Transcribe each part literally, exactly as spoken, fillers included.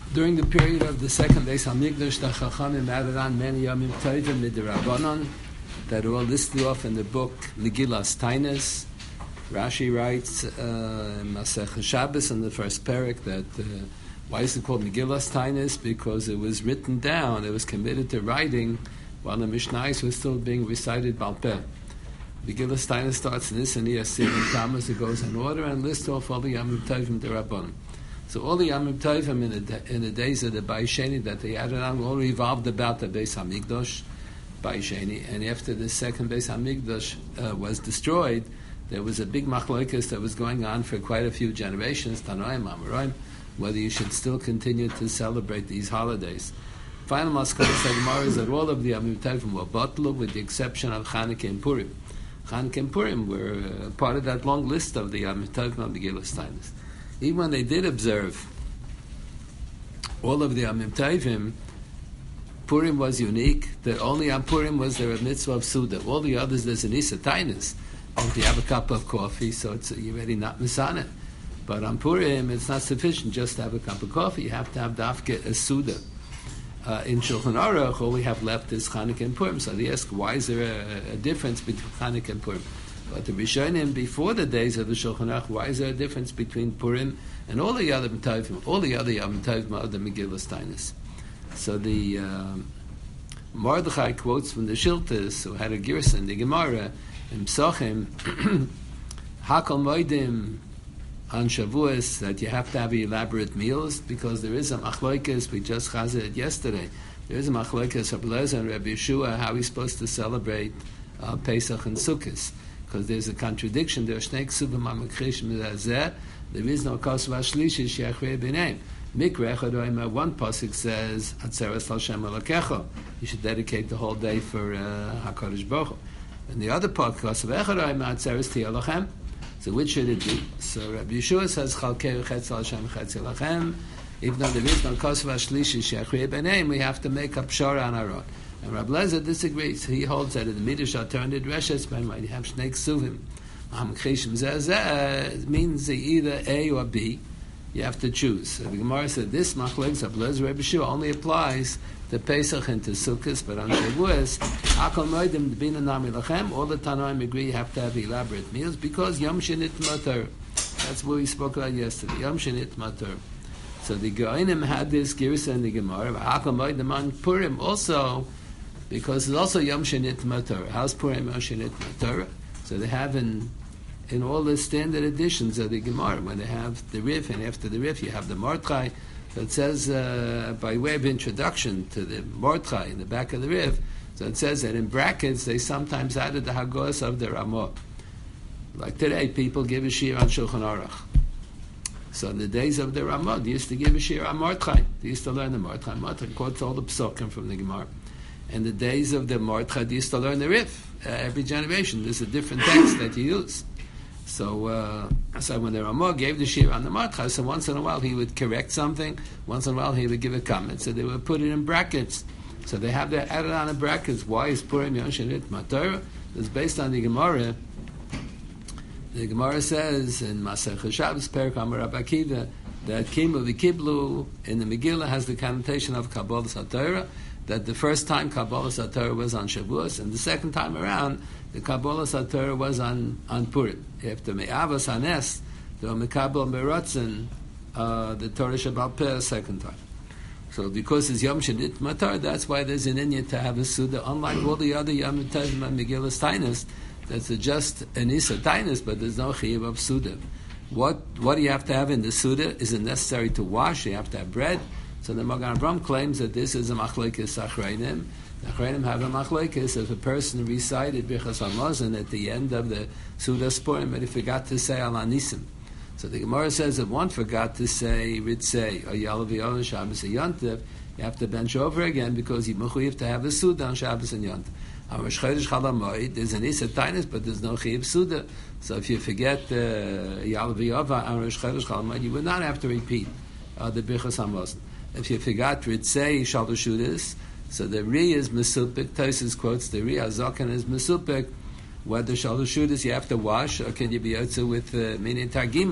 During the period of the second Beis Hamikdash, the Chachamim added on many Yamim Tovim Midrabanan that are all listed off in the book Megillas Tainis. Rashi writes uh, in Masech Shabbos in the first parak that uh, why is it called Megillas Tainis? Because it was written down, it was committed to writing while the Mishnayos was still being recited Baal Peh. Megillas Tainis starts in this and Yasir and Tammuz. It goes in order and lists off all the Yamim Tovim Midrabanan. So all the Yamim Tovim in the, in the days of the Bayis Sheni that they added on all revolved about the Beis Hamikdash, Bayis Sheni, and after the second Beis Hamikdash uh, was destroyed, there was a big machlokes that was going on for quite a few generations, Tanoim, Amoraim, whether you should still continue to celebrate these holidays. Final Maskal Gemara is that all of the Yamim Tovim were batlu, with the exception of Chanukah and Purim. Chanukah and Purim were uh, part of that long list of the Yamim Tovim of Megillas Tainis. Even when they did observe all of the Yamim Tovim, Purim was unique. That only on Purim was there a mitzvah of Suda. All the others, there's an Isa Tainus. If you have a cup of coffee, so it's, you're already not Misana. But on Purim, it's not sufficient just to have a cup of coffee. You have to have dafke a Suda. Uh, in Shulchan Aruch, all we have left is Chanukah and Purim. So they ask, why is there a, a difference between Chanukah and Purim? But the Rishonim, before the days of the Shulchan Aruch, why is there a difference between Purim and all the other Tovim, all the other Yom Tovim of the Megillas Tainis? So the um, Mordechai quotes from the Shiltas, who had a Girsa in the Gemara, in Psachim, Hakol Moedim on Shavuos, that you have to have elaborate meals, because there is a machlokes, we just chazed it yesterday, there is a machlokes of Rabbi Elazar and Rabbi Yeshua, how he's supposed to celebrate uh, Pesach and Sukkot. Because there's a contradiction. There are shnei ksuvim ha'mekrish mizazeh. There is no kasuv ha'shlishi she'achrei b'neim. Mikra echad one pasuk says atzeres l'Hashem elokecha. You should dedicate the whole day for uh, Hakadosh Baruch Hu. And the other part kasuv echad atzeres ti'elochem. So which should it be? So Rabbi Yeshua says chalkei chetz l'Hashem chetz l'Hashem. Even though there is no kasuv ha'shlishi she'achrei b'neim, we have to make a pshara on our own. And Rabbi Elazar disagrees. He holds that in the Midrash alternative Reshes, when you have Shnei Ksuvim, Hamkrishim Zeh means either A or B. You have to choose. So the Gemara said this machlokes of Elazar Rabbi Shua only applies to Pesach and to Sukkot, but on Shavuos, Hakol Moedim Bina Nami Lachem, all the Tanoim agree you have to have elaborate meals because Yom Shenit Matar. That's what we spoke about yesterday. Yom Shenit Matar. So the Goinim had this Girsa in the Gemara, Hakol Moedim on Purim also. Because it's also Yom Shenit Matar. How's Purim Yom Shenit Matar? So they have in in all the standard editions of the Gemara, when they have the Rif, and after the Rif you have the Mordechai. So it says, uh, by way of introduction to the Mordechai in the back of the Rif, so it says that in brackets they sometimes added the Hagos of the Ramah. Like today, people give a shir on Shulchan Aruch. So in the days of the Ramah, they used to give a shir on Mordechai. They used to learn the Mordechai. Mordechai quotes all the psukim from the Gemara. And the days of the Mordechai, they used to learn the Rif. Uh, every generation, there's a different text that you use. So, uh, so when the Ramah gave the shir on the Mordechai, so once in a while he would correct something, once in a while he would give a comment. So they would put it in brackets. So they have that added on in brackets. Why is Purim Yom Shenit Matar? It's based on the Gemara. The Gemara says in Masech Shabbos, Perak Amar Rabbi Akiva, that Kimu v'Kiblu in the Megillah has the connotation of Kabbalah Satorah, that the first time Kabbalah Satorah was on Shavuos, and the second time around, the Kabbalah Satorah was on, on Purim. After Me'avas Hanes, the Mekabel Meratzin, uh, the Torah Shabbat Peh, second time. So because it's Yom Shenit Matar, that's why there's an inyan to have a Suda, unlike all the other Yom Tovim and Megillas Tainis, that's just an Isa Tainis, but there's no Chiyuv of Suda. What, what do you have to have in the Suda? Is it necessary to wash? You have to have bread. So the Magen Avraham claims that this is a machlekes achreinim. The achreinim have a machlekes if a person recited Birchas Hamazon at the end of the Sudas Purim, but he forgot to say Al Anisim. So the Gemara says if one forgot to say Ritzei or Yalav Yom Shabbos and Yontif, you have to bench over again because you mechuyev to have a Suda on Shabbos and Yontif. On Rosh Chodesh Chol HaMoed, there's an Isa Tainus, but there's no Chiyav Suda. So if you forget Yalav Yom on Rosh Chodesh Chol HaMoed, you would not have to repeat uh, the Birchas Hamazon. If you forgot Ritzei Shaloshudas, so the Ri is Mesupik. Tosis quotes the Ri Azakan is Mesupik. Whether Shaloshudas you have to wash, or can you be yotze with uh, mini Targima?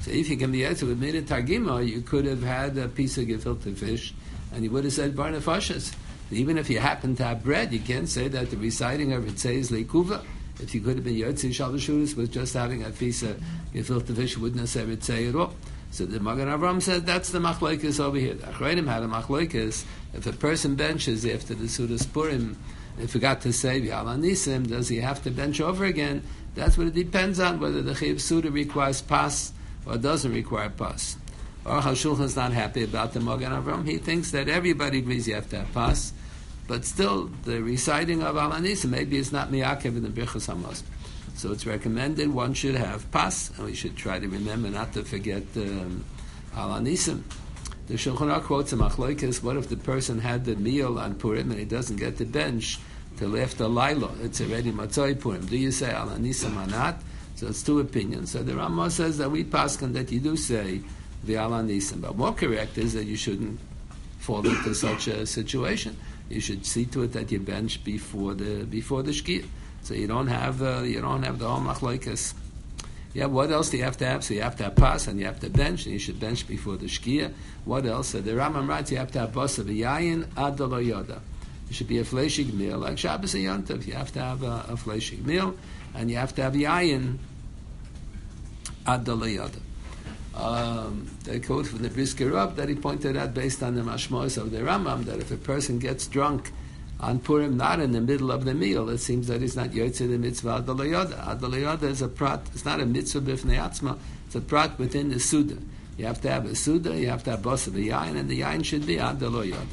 So if you can be able to admit a targima, you could have had a piece of gefilte fish, and you would have said bar nefashas. Even if you happen to have bread, you can't say that the reciting of Ritzei is leikuva. If you could have been Yotzi Shalashudis with just having a piece of gefilte fish, you wouldn't have said Ritzei at all. So the Magen Avraham said that's the machlokes over here. The Achreidim had a machlokes. If a person benches after the Sudas Purim and forgot to say V'ala Nisim, does he have to bench over again? That's what it depends on, whether the Chiv Suda requires pas or doesn't require pas. Or HaShulchan is not happy about the Magen Avraham. He thinks that everybody agrees you have to have pas, but still the reciting of Ala Nisim, maybe it's not miyakev in the Birchas Hamaz. So it's recommended one should have pas, and we should try to remember not to forget um, Ala Nisim. The Shulchan Aruch quotes a machlokes. What if the person had the meal on Purim and he doesn't get the bench till after Laila? It's already Matzoi Purim. Do you say Ala Nisim or not? So it's two opinions. So the Ramah says that we paskin that you do say the Ala Nisim, but more correct is that you shouldn't fall into such a situation. You should see to it that you bench before the before the shkia. So you don't have uh, you don't have the whole machlokes. Yeah, what else do you have to have? So you have to have pas and you have to bench, and you should bench before the shkia. What else? So the Rambam writes you have to have basa v'yayin ad lo yoda. It should be a fleshig meal like Shabbos and Yom Tov. You have to have a, a fleshig meal, and you have to have yayin ad lo yoda. Um, they quote from the Brisker Rav that he pointed out based on the mashmos of the Rambam that if a person gets drunk on Purim, not in the middle of the meal, it seems that he's not yotzei the mitzvah adalayada. Adalayada is a prat. It's not a mitzvah b'fnei atzma. It's a prat within the suda. You have to have a suda. You have to have basa v'yayin, and the yayin should be adalayada.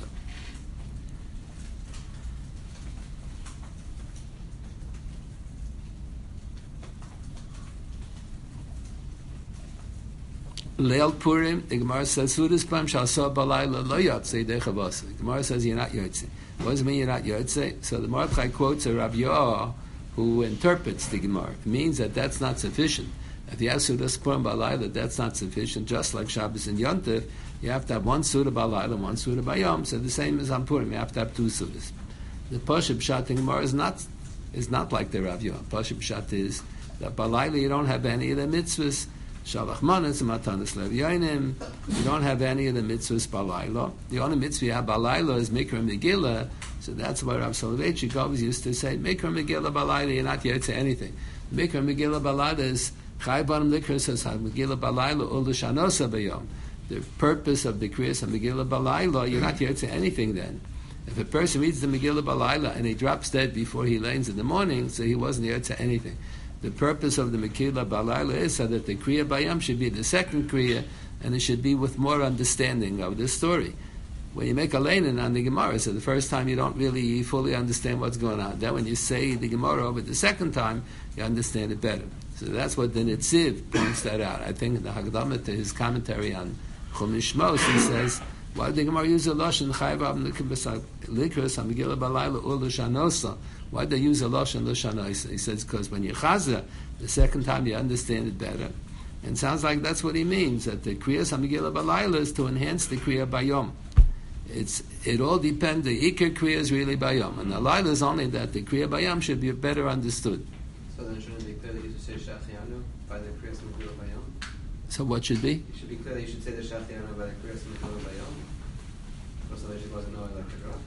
Leil Purim, the Gemara says, Sudas Purim shall saw balayla lo yotzei dechavasa. The Gemara says you're not yotzei. What does it mean you're not yotzei? So the Mordechai quotes a Rav Yoah who interprets the Gemara. It means that that's not sufficient. If you have Sudas Purim balayla, that's not sufficient. Just like Shabbos and Yom Tov, you have to have one Suda balayla, one Suda bayom. So the same as on Purim, you have to have two Sudas. The Pasha Pshat in Gemara is not is not like the Rav Yoah. Pasha Pshat is that balayla you don't have any of the mitzvahs. Shalach manas and matanas lev yainim. You don't have any of the mitzvahs balayla. The only mitzvah you have balayla is mikra megillah. So that's why Rav Soloveitchik always used to say mikra megillah balayla. You're not yet to anything. Mikra megillah balayla is chay barim likra says megillah balayla ul l'shanosa bayom. The purpose of the kriyas of megillah balayla, you're not yet to anything then. If a person reads the megillah balayla and he drops dead before he lands in the morning, so he wasn't yet to anything. The purpose of the Mekillah Balayla is so that the Kriya Bayam should be the second Kriya, and it should be with more understanding of this story. When you make a leinin on the Gemara, so the first time you don't really fully understand what's going on. Then when you say the Gemara over the second time, you understand it better. So that's what the Netziv points that out. I think in the Hagdamah to his commentary on Chumash Shmos, he says, why did the Gemara use a Lashon Chayvav Likras HaMegillah Balayla Ul L'Shanosa? Why do they use a Lashon L'Shanosa? He says, because when you Chazah, the second time you understand it better. And it sounds like that's what he means, that the Kriyas HaMegillah Balayla is to enhance the Kriya Bayom. It's, it all depends, the Iker Kriya is really Bayom. And the Laila is only that the Kriya Bayom should be better understood. So then shouldn't it be clear that you should say Shachianu by the Kriyas HaMegillah Bayom? So what should be? It should be clear that you should say the Shachianu by the Kriyas HaMegillah Bayom. So that she wasn't knowing like the girl.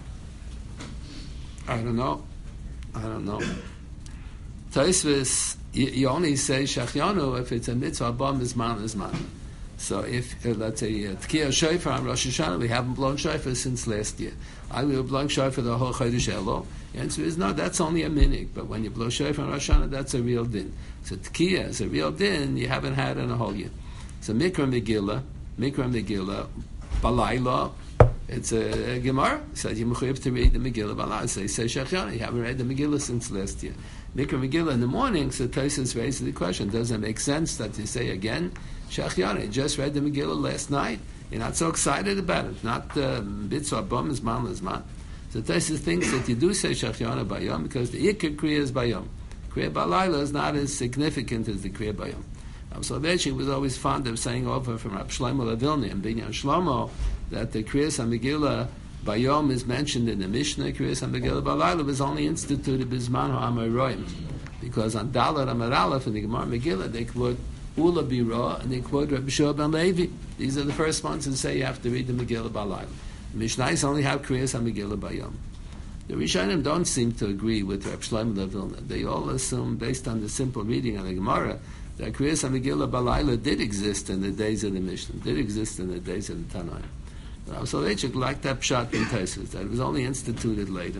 I don't know. I don't know. Taisvis, you, you only say Shachianu if it's a mitzvah, Abba Mizman Mizman. So if, uh, let's say, uh, Tkiyah Shofar on Rosh Hashanah, we haven't blown Shofar since last year. I will blow Shofar the whole Chodesh Elul. The answer is no, that's only a minig. But when you blow Shofar on Rosh Hashanah, that's a real din. So Tkiyah is a real din you haven't had in a whole year. So Mikra Megillah, Mikra Megillah, Balayla, it's a, a Gemara. It says you have to read the Megillah Balayla. So you say Shachianu, you haven't read the Megillah since last year. Mikra Megillah in the morning, so Tosfos raises the question, does it make sense that you say again, Shachianu, you just read the Megillah last night, you're not so excited about it, not Bitzvah Bam is Man is Man. So Tosfos thinks that you do say Shachianu Bayom because the Ikar Kriya is Bayom. Kriya Balayla is not as significant as the Kriya Bayom. Rav Soloveitchik was always fond of saying over from Rav Shlomo Levilni and Binyan Shlomo that the Kriyas HaMegillah Bayom is mentioned in the Mishnah. Kriyas HaMegillah Balayla was only instituted Bizman HaAmaroim, because on Dalar Amar Aleph in the Gemara Megillah they quote Ula Bira, and they quote Rabbi Shua ben Levi. These are the first ones that say you have to read the Megillah Balayla. Mishnayos only have Kriyas HaMegillah Bayom. The Rishonim don't seem to agree with Reb Shlomo Lev Vilna. They all assume, based on the simple reading of the Gemara, that Kriyas HaMegillah Balayla did exist in the days of the Mishnah, did exist in the days of the Tanaim. But Soloveitchik liked that pshat in Tosfos, that it was only instituted later.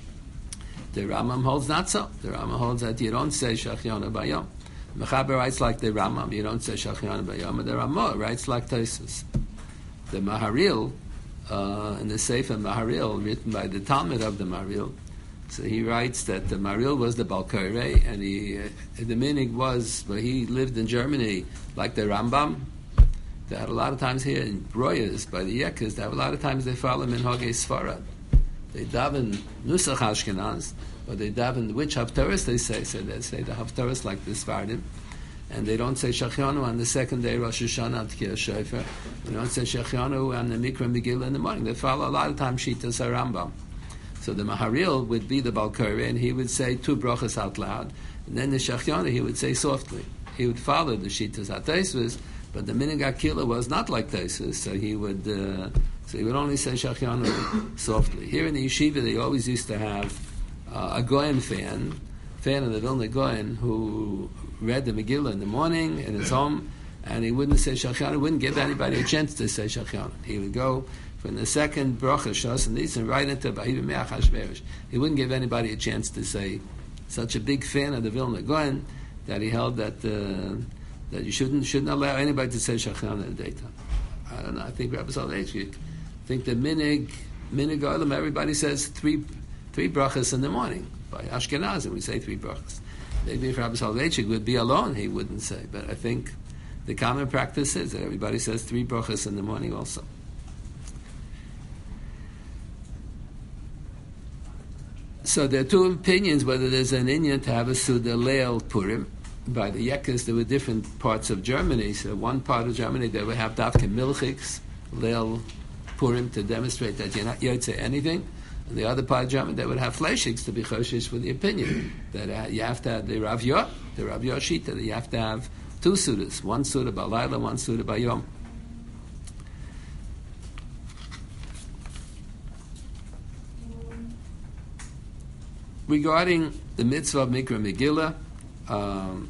The Rambam holds not so. The Rambam holds that you don't say Shachiona Bayom. Mechaber writes like the Rambam, you don't say Shachiona Bayom, and the Ramah writes like Tosfos. The Maharil, uh, in the Sefer Maharil, written by the Talmud of the Maharil, so he writes that the Maharil was the Balkarei, and he, uh, the minig was, where he lived in Germany, like the Rambam. They had a lot of times here in Broyas, by the Yekkes, they have a lot of times they follow Minhagei Sfarad. They daven Nusach Ashkenaz, or they daven which Haftarahs they say. So they say the Haftarahs like the Sfardim, and they don't say Shachianu on the second day Rosh Hashanah Tkiyah Shofar. They don't say Shachianu on the Mikra Megillah in the morning. They follow a lot of times Shitas HaRambam. So the Maharil would be the Balkari, and he would say two brachas out loud, and then the Shachianu he would say softly. He would follow the Shitas HaTosfos, but the Minig Akila was not like Tosfos, so he would. Uh, So he would only say Shachianu softly. Here in the yeshiva, they always used to have uh, a Goyen fan, fan of the Vilna Goyen, who read the Megillah in the morning in his home, and he wouldn't say Shachianu, wouldn't give anybody a chance to say Shachianu. He would go from the second bracha, Shas and Nisan, right into Bahiv Me'ach Hashverish. He wouldn't give anybody a chance to say. Such a big fan of the Vilna Goyen that he held that uh, that you shouldn't shouldn't allow anybody to say Shachianu in the daytime. I don't know. I think Rabbi Soloveitchik. I think the minig, minig olam, everybody says three three brachas in the morning. By Ashkenazim, we say three brachas. Maybe if Rabbi Soloveitchik would be alone, he wouldn't say. But I think the common practice is that everybody says three brachas in the morning also. So there are two opinions whether there's an inyan to have a Suda Leil Purim. By the Yekkes, there were different parts of Germany. So one part of Germany, they would have Dafke Milchiks, Leil Purim, to demonstrate that you're not Yotze anything. And the other part of Germany, they would have Fleishiks to be Choshish with the opinion that uh, you have to have the Rav Yah, the Rav Yah Shita, that you have to have two Sudas, one Suda Balayla, one Suda Bayom. Regarding the mitzvah of Mikra Megillah, um,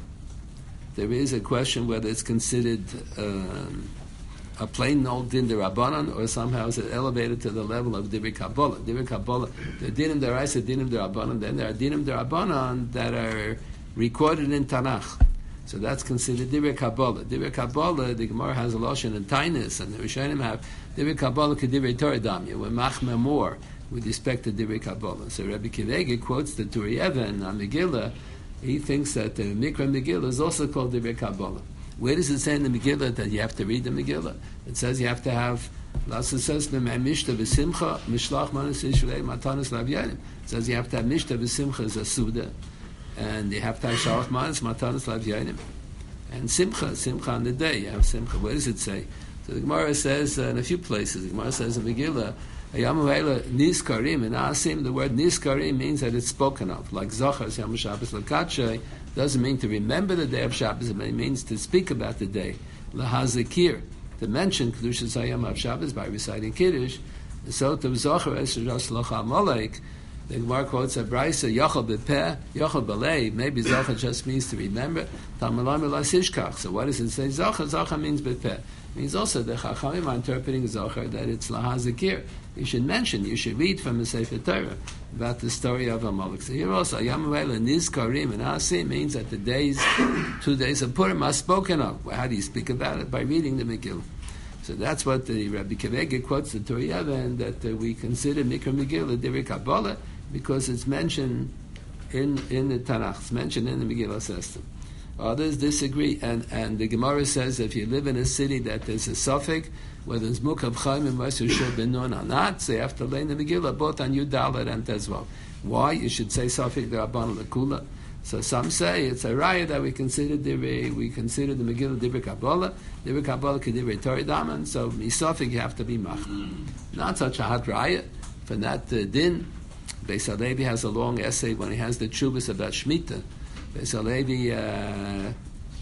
there is a question whether it's considered um, a plain old din derabanan, or somehow is it elevated to the level of divrei Kabbalah. Divrei Kabbalah, the dinim deraisa, dinim derabanan. Then there are dinim derabanan that are recorded in Tanakh. So that's considered divrei Kabbalah. Divrei Kabbalah, the Gemara has a lashon in Tainus, and the Rishonim have divrei Kabbalah kedivrei Torah damya. We're machmeh more with respect to divrei Kabbalah. So Rabbi Kivege quotes the Turi Even on Megillah. He thinks that the Mikra Megillah is also called divrei Kabbalah. Where does it say in the Megillah that you have to read the Megillah? It says you have to have, it says Mishta v'simcha mishlach manas Yishrei matanas lav yanim. It says you have to have Mishta v'simcha as a Suda, and you have to have Shalach manas matanas lav yanim. And Simcha, Simcha on the day, you have Simcha. Where does it say? So the Gemara says uh, in a few places, the Gemara says in Megillah, Ayamu Eila Nizkarim, in Asim, the word Nizkarim means that it's spoken of. Like Zachar, Yom Shabbos L'Katshay, doesn't mean to remember the day of Shabbos, it means to speak about the day. Lahazikir, to mention Kedushas Hayom of Shabbos by reciting Kiddush. And so to Zachar, Esheras Locha Molek, the Gemara quotes a Brisa, Yochel B'Peh, Yochel B'Lei, maybe Zachar just means to remember. Tamalam Elasishkach. So what does it say? Zachar, Zachar means B'Peh. It means also the Chachamim are interpreting Zachar that it's Lahazikir. You should mention, you should read from the Sefer Torah about the story of Amalek. So here also, Yamuel and Nizkarim and Asi means that the days, two days of Purim are spoken of. Well, how do you speak about it? By reading the Megillah. So that's what the Rabbi Kivege quotes the Torah Yevon, that uh, we consider Mikra Megillah divrei Kabbalah because it's mentioned in, in the Tanakh, it's mentioned in the Megillah system. Others disagree, and, and the Gemara says if you live in a city that there's a suffix, whether it's Mukhav Chaim and Masu Shul Ben Nun or not, so you have to learn the Megillah both on Yud Dalet and Tezvav. Why? You should say suffix the Rabban Lekula. So some say it's a raya that we consider divrei, we consider the Megillah divrei Kabbalah, divrei Kabbalah kedivrei Torah daman. So misafik you have to be mach. Not such a hot raya for that uh, din. Beis Halevi has a long essay when he has the tshuvas about Shemitah. Beis Halevi uh,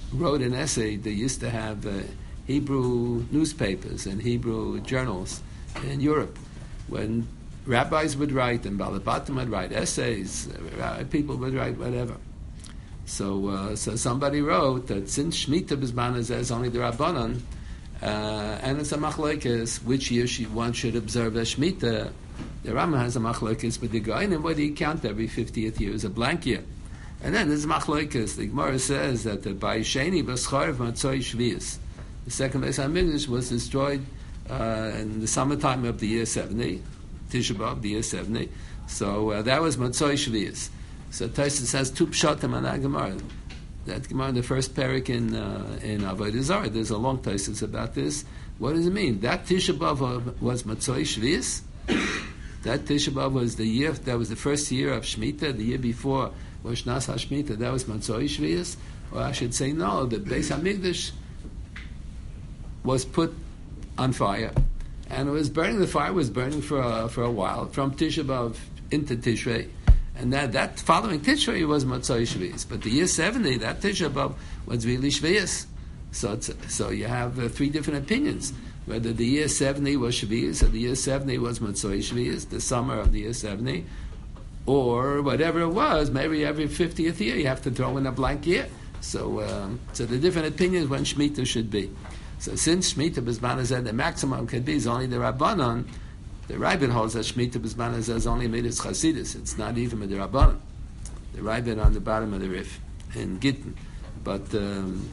wrote an essay. They used to have uh, Hebrew newspapers and Hebrew journals in Europe. When rabbis would write and Balabatim would write essays, uh, people would write whatever. So uh, so somebody wrote that since Shemitah B'zman is only the Rabbanon, uh, and it's a machlokes, which year she, one should observe a Shemitah. The Rambam has a machlokes with the Gaon, and what do you count every fiftieth year is a blank year. And then there's machlokes. The Gemara says that the Bayesheni B'scharv Matzoi Shvius, the second Beis HaMikdash was destroyed uh, in the summertime of the year seventy, Tisha B'Av, the year seventy. So uh, that was Matzoi Shvius. So Tosfos has two pshatim on that Gemara. That Gemara in the first parak in uh, in Avodah Zarah. There's a long Tosfos about this. What does it mean? That Tisha B'Av was Matzoi Shvius. That Tisha B'Av was the year. That was the first year of Shemitah. The year before was Shnas HaShemitah. That was Matzoi Shvius. Or I should say no. The Beis Hamikdash was put on fire, and it was burning. The fire was burning for a, for a while from Tisha B'Av into Tishrei. And that, that following Tishrei was Matzoi Shvius. But the year seventy, that Tisha B'Av was really Shvius. So it's, so you have uh, three different opinions. Whether the year seventy was Shvius, or the year seventy was Matzoi Shvius, the summer of the year seventy, or whatever it was, maybe every fiftieth year you have to throw in a blank year. So um, so the different opinions when Shemitah should be. So since Shemitah B'zman Hazeh, the maximum could be is only the Rabbanon, the Rabbin holds that Shemitah B'zman Hazeh is only Midas Chasidus. It's not even with the Rabbanon. The Rabbin on the bottom of the Rif in Gittin. But um,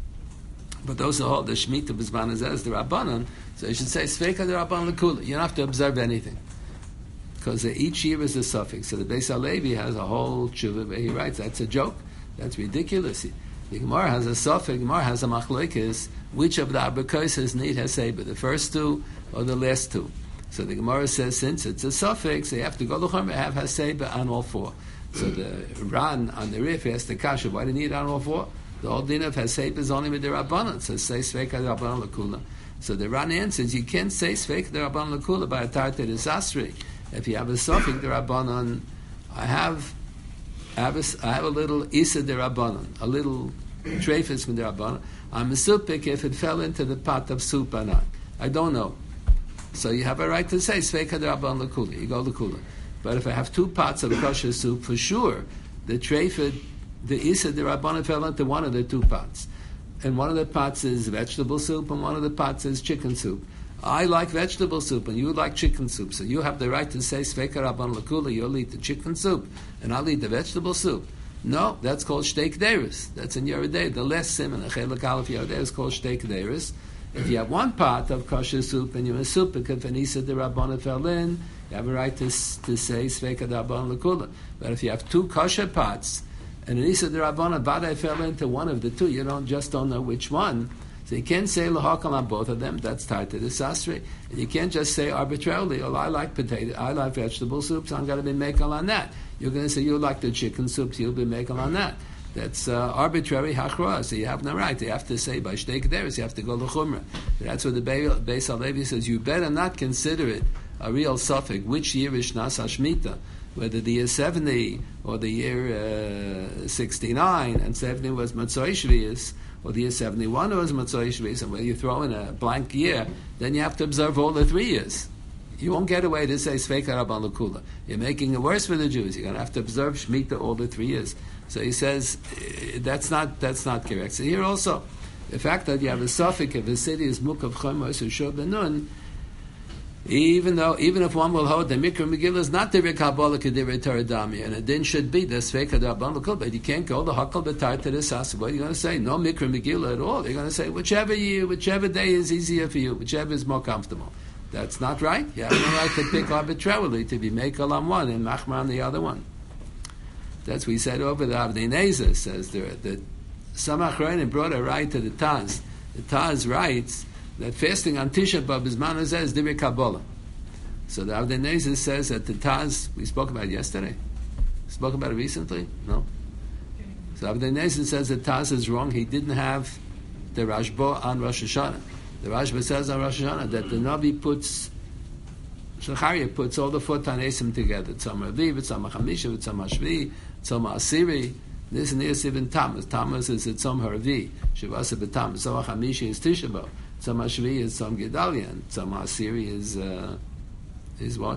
but those who hold the Shemitah B'zman Hazeh is the Rabbanon, so you should say Sveika the Rabbanon L'Kula. You don't have to observe anything, because each year is a suffix. So the Beis HaLevi has a whole tshuva where he writes, that's a joke. That's ridiculous. The Gemara has a suffix. Gemara has a machlokes. Which of the abrakoses need haseba, the first two or the last two? So the Gemara says, since it's a suffix, they have to go to and have haseba on all four. So the Ran on the Rif asks the kasha, why do you need on all four? The whole din of haseba is only with the Rabbanon. So say sveika the Rabbanon L'Kula. So the Ran answers, you can't say sveika the Rabbanon L'Kula by a tartar desasri. If you have a suffix the Rabbanon, I have I have a, I have a little isa de Rabbanon, a little treifus from the Rabbanon. I'm a supik if it fell into the pot of soup or not. I don't know. So you have a right to say sveika de Rabbanon L'Kula. You go L'Kula. But if I have two pots of kosher soup, for sure, the treifus, the isa de Rabbanon fell into one of the two pots. And one of the pots is vegetable soup, and one of the pots is chicken soup. I like vegetable soup, and you like chicken soup. So you have the right to say sveika Rabbanon L'Kula. You'll eat the chicken soup, and I'll eat the vegetable soup. No, that's called shtei k'deirus. That's in Yeridei. The less sim in the Chelek Aleph Yeridei is called shtei k'deirus. If you have one pot of kosher soup and you're a soup, if an isa de Rabbanon fell in, you have a right to, to say sveika de Rabbanon L'Kula. But if you have two kosher pots and an isa de Rabbanon Badai fell into one of the two, you don't just don't know which one. So you can't say lahakam on both of them. That's tartar desasri. And you can't just say arbitrarily, oh, I like potato, I like vegetable soup, so I'm going to be making on that. You're going to say you like the chicken soup, so you'll be making on that. That's uh, arbitrary hachra. So you have no right. You have to say by shtei k'deirus, you have to go l'chumra. That's what the Beis HaLevi says. You better not consider it a real suffix. Which year is Shnas HaShemitah? Whether the year seventy or the year uh, sixty-nine, and seventy was Matzoi Shvius, or the year seventy-one was Matzoi Shvius, and where you throw in a blank year, then you have to observe all the three years. You won't get away to say Sveika Rabbanon L'Kula. You're making it worse for the Jews. You're going to have to observe Shemitah all the three years. So he says that's not that's not correct. So here also, the fact that you have a suffix if the city is Mukav Chomos or Shor Benun, even though even if one will hold the Mikra Megillah is not the Kabbalah K'divrei Torah Dami, and it then should be the Sveika Rabbanon L'Kula, but you can't go the Hakal B'Tar to the Sasa. What are you going to say? No Mikra Megillah at all. You're going to say whichever year, whichever day is easier for you, whichever is more comfortable. That's not right. You have no right to pick arbitrarily to be Mekel on one and Machmar on the other one. That's what we said over the Avnei Nezer says there that some Achronim brought a right to the Taz. The Taz writes that fasting on Tisha B'Av is Manazeh is Divrei Kabbalah. So the Avnei Nezer says that the Taz we spoke about it yesterday. Spoke about it recently? No. So Avnei Nezer says that Taz is wrong. He didn't have the Rashba on Rosh Hashanah. The Rashba says on Rosh Hashanah that the Navi puts, Shachariah puts all the four Tanesim together. Tzom Raviv, Tzom HaChamisha, Tzom HaShvi, Tzom HaAsiri. This is even Tammuz. Tammuz is at some Harvi. Shavasa b'Tammuz. Tzom HaChamishi is Tisha B'Av. Tzom HaShvi is Tzom Gedalia. And Tzom HaAsiri is, uh, is what?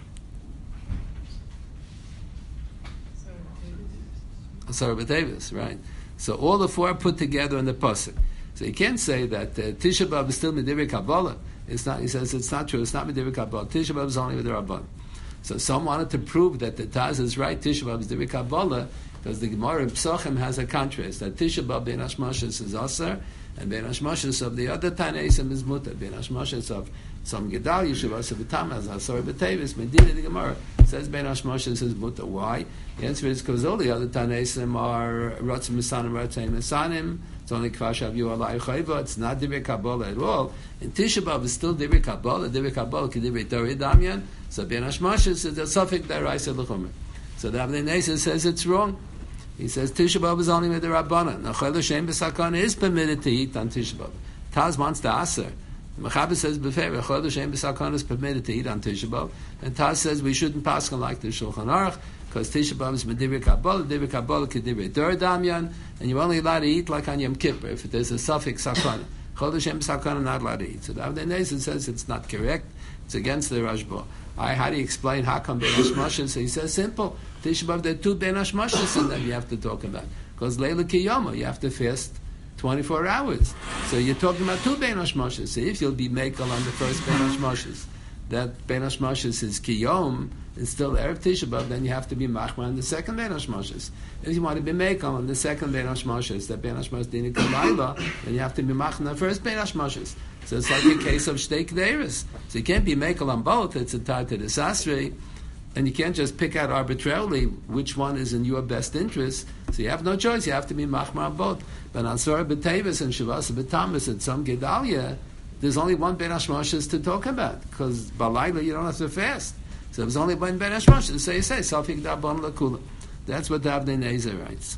Asar B'Tevis, right? So all the four are put together in the pasuk. So you can't say that uh, Tisha B'Av is still Medivir Kabbalah. It's not. He says it's not true. It's not Medivir Kabbalah. Tisha B'Av is only with the Rabban. So some wanted to prove that the Taz is right. Tisha B'Av is Medivir Kabbalah because the Gemara in Psachim has a contrast that Tisha B'Av Ben Hashmashis is Asar and Ben Hashmashis of the other Tanaisim is Mutar. Ben Hashmashis of some Gedal Yeshiva Asar B'Tamaz Asar B'Tevis Medina the Gemara says Ben Hashmashis is Mutar. Why? The answer is because all the other Tanaisim are Ratzim Misanim Ratzim Misanim. It's only Kvashav Yu Alai Chayva. It's not Divrei Kabbalah at all. And Tisha B'Av is still Divrei Kabbalah. Divrei Kabbalah ki Divrei Torah Damyan. So Ben Hashmashis is a Safek Daraisa L'Chumer. So the Avnei Neser says it's wrong. He says Tisha B'Av is only with the Rabbanan. Nachol Hashem B'Sakana is permitted to eat on Tisha B'Av. Taz wants to aser. Mechaber says B'Fei Nachol Hashem B'Sakana is permitted to eat on Tisha B'Av. And Taz says we shouldn't pass on like the Shulchan Aruch because Tisha B'Av is Medivir Kabbalah. Divrei Kabbalah ki Divrei Torah Damyan. And you're only allowed to eat like on Yom Kippur if there's a suffix Sakana. Chol Hashem B'Sakana not allowed to eat. So the Avnei Neser says it's not correct. It's against the Rashba. I, how do you explain how come Ben Hashmashis? So he says simple. Tisha B'Av, there are two Ben Hashmashis in them you have to talk about. Because Leila Kiyama, you have to fast twenty-four hours. So you're talking about two Ben Hashmashis. So if you'll be Mekel on the first Ben Hashmashis, that Ben Hashmashis is Kiyom, and still Erev Tisha B'Av, then you have to be Machma on the second Ben Hashmashis. If you want to be Mekel on the second Ben Hashmashis, that Ben Hashmashis Dini Kalayla, then you have to be Machma on the first Ben Hashmashis. So it's like a case of Shtei K'deris. So you can't be Mekel on both. It's a tie to the Sasri. And you can't just pick out arbitrarily which one is in your best interest. So you have no choice. You have to be Machma on both. But on Surah B'Tevis and Shavasa B'Tamas and some Gedalia, there's only one Ben Hashmashis to talk about. Because Balayla you don't have to fast. So there's only one Ben Hashmashis. So you say, Safik Dabon Lakula. That's what the Avnei Neser writes.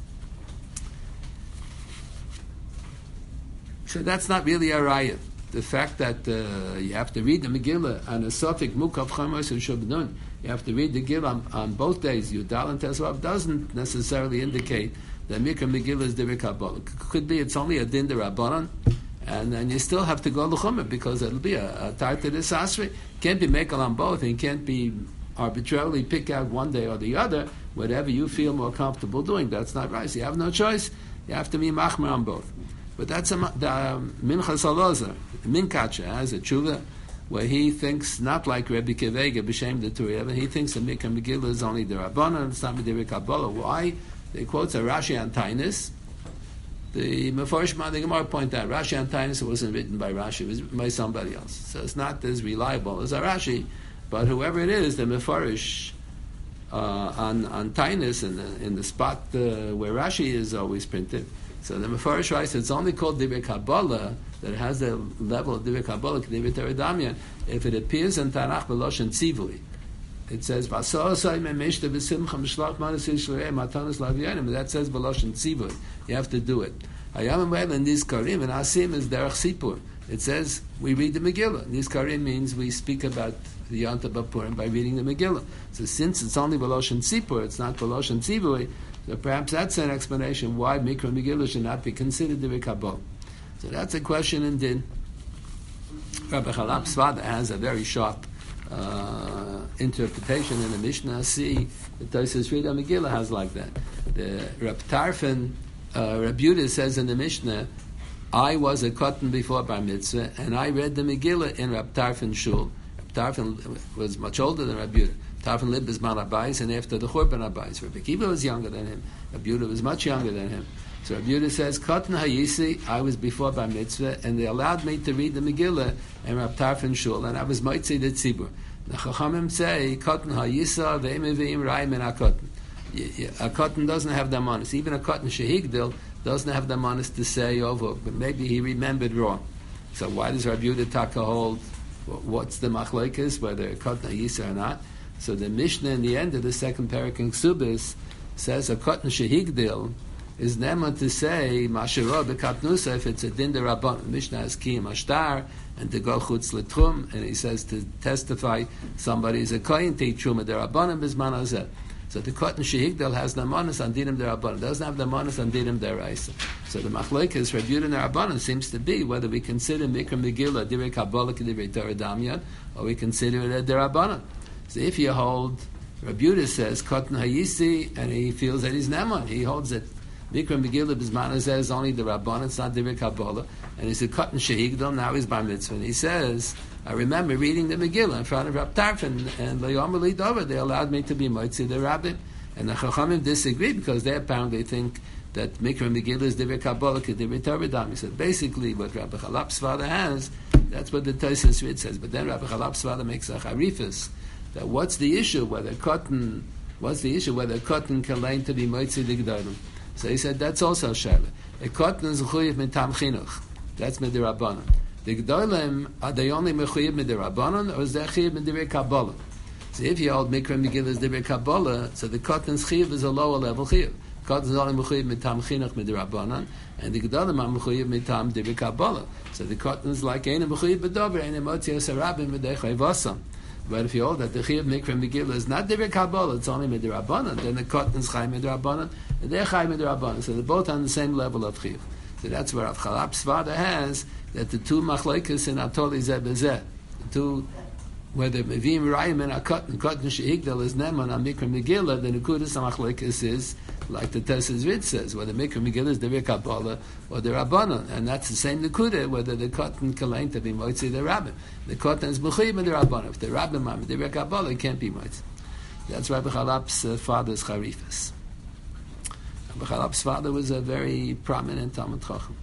So that's not really a raya. The fact that uh, you have to read the Megillah on a Safik Mukav Chamos and Shabnun, you have to read the Megillah on, on both days, Yudal and Tesvav, doesn't necessarily indicate that Mikra Megillah is Divrei Kabbalah. Could be it's only a Din D'Rabbanan, and then you still have to go L'Chumer because it'll be a, a Tarta D'Sasri. Can't be Mekel on both, and can't be arbitrarily pick out one day or the other, whatever you feel more comfortable doing. That's not right. So you have no choice. You have to be Machmer on both. But that's a, the um, Minchas Alozar, Minkacha has a tshuva where he thinks not like Rebbe Kevega b'shem the Turiyah, he thinks that Mikra Megillah is only the Rabbanan, it's not Medivir Kabbalah. Why? They quote a Rashi on Tainus. The Mefarshim the Gemara point out Rashi on Tainus wasn't written by Rashi, it was written by somebody else. So it's not as reliable as a Rashi, but whoever it is, the Mefarish uh, on on Tainus in the in the spot uh, where Rashi is always printed. So the Mefarish writes it's only called Divrei Kabbalah that it has the level of Divrei Kabbalah, Divrei Torah Damyan, if it appears in Tanakh B'Loshen Tzivui. It says V'asosai me'meshte v'simcha m'shlach manas yishlurei matanas lavyanim. That says B'Loshen Tzivui. You have to do it. Hayam Evel and Nizkarim and Asim is Derech Sipur. It says we read the Megillah. Nizkarim means we speak about the Yonta B'Purim by reading the Megillah. So since it's only B'Loshen Sipur, it's not B'Loshen Tzivui. So perhaps that's an explanation why Mikra Megillah should not be considered Divrei Kabbalah. So that's a question in Din. Rabbi Chalab Svada has a very sharp uh, interpretation in the Mishnah. See, the Tosfos Rida Megillah has like that. The Reb Tarfon, uh, Reb Yudah says in the Mishnah, I was a cotton before Bar Mitzvah, and I read the Megillah in Reb Tarfon's shul. Reb Tarfon was much older than Reb Yudah. Tarfon lived as Man Abayis, and after the Churban Abayis. Rabbi Kiva was younger than him. Rabbi Yehuda was much younger than him. So Rabbi Yehuda says, Katan Hayisi, I was before Bar Mitzvah, and they allowed me to read the Megillah in Rabbi Tarfon Shul, and I was Moitzi the Tzibur. The Chachamim say, Katan Hayisa, Ve'im Ve'im Ra'im in HaKatan. A Katan doesn't have the manis. Even a Katan Shehigdil doesn't have the manis to say over, but maybe he remembered wrong. So why does Rabbi Yehuda Taka hold, what's the machlokes, whether a Katan Hayisa or not? So the Mishnah in the end of the second parak in Ksubis says a Katan Shehigdil is nema to say Mashirah B'Katnusa if it's a Din D'Rabban. The Mishnah has Kiyim Ashtar and to go Chutz L'Trum, and he says to testify somebody is a Kohen to eat Truma D'Rabbanim B'Zman Hazeh. So the Kotten Shehigdal has the Amanas on Dinim Derabanan, doesn't have the Amanas on Dinim Deraisa. So the Machlokes Rabbi Yehuda and Rabbanan seems to be whether we consider Mikra Megillah Divrei Kabbalah Divrei Torah Damyan, or we consider it a Derabanan. So if you hold, Rabbi Yehuda says Kotten Hayisi, and he feels that he's Neman, he holds that Mikra Megillah Bismana says only the Rabbanan, it's not Divrei Kabbalah, and he's a Kotten Shehigdal, now he's Bar Mitzvah, and he says, I remember reading the Megillah in front of Rab Tarfon, and Le'omer Lidova, they allowed me to be Moitzi the Rabbin. And the Chachamim disagree because they apparently think that Mikra Megillah is Divrei Kabbalah, Divrei Torah Dam. He said, basically, what Rabbi Chalap's father has, that's what the Tosfos Rid says. But then Rabbi Chalap's father makes a Harifas, that what's the issue whether Kotten, what's the issue whether Kotten can learn to be Moitzi the Gdolim? So he said, that's also Shaila. A Kotten is Chuyev Mitam Chinuch. That's Midirabbanan. The Gdolim, are they only mechuyev midirabanan, or is there chuyev midivrei Kabbalah? So if you hold Mikra Megillah is divrei Kabbalah, so the Kotten's chuyev is a lower level chuyev. Kotten's only mechuyev mitam chinuch midirabanan, and the Gdolim are mechuyev mitam divrei Kabbalah. So the Kotten's like ein mechuyev b'dover, ein emotzias harabim v'dei chayvasam. But if you hold that the chuyev Mikra Megillah is not divrei Kabbalah, it's only midirabanan, then the Kotten's chay midirabanan, and they're chay midirabanan. So they're both on the same level of chuyev. So that's where Rav Chalap's father has that the two machlokes in Atoli Zeh B'Zeh, the two, whether Mevim Rayim and Akot and Kotten Shehigdal is Neman on Mikra Megillah, the Nekudas machlokes is like the Tosfos Rid says, whether Mikra Megillah is the Kabbalah or the Rabbanon, and that's the same Nekuda whether the Kotten Kalain to be Moitzi the Rabbin. The Kotten is Mechuyev and the Rabbanon. If the Rabbin is the Kabbalah, it can't be Moitzi. That's Rabbi Chalap's uh, father's Charifas. Rabbi Chalap's father was a very prominent Talmud Chacham.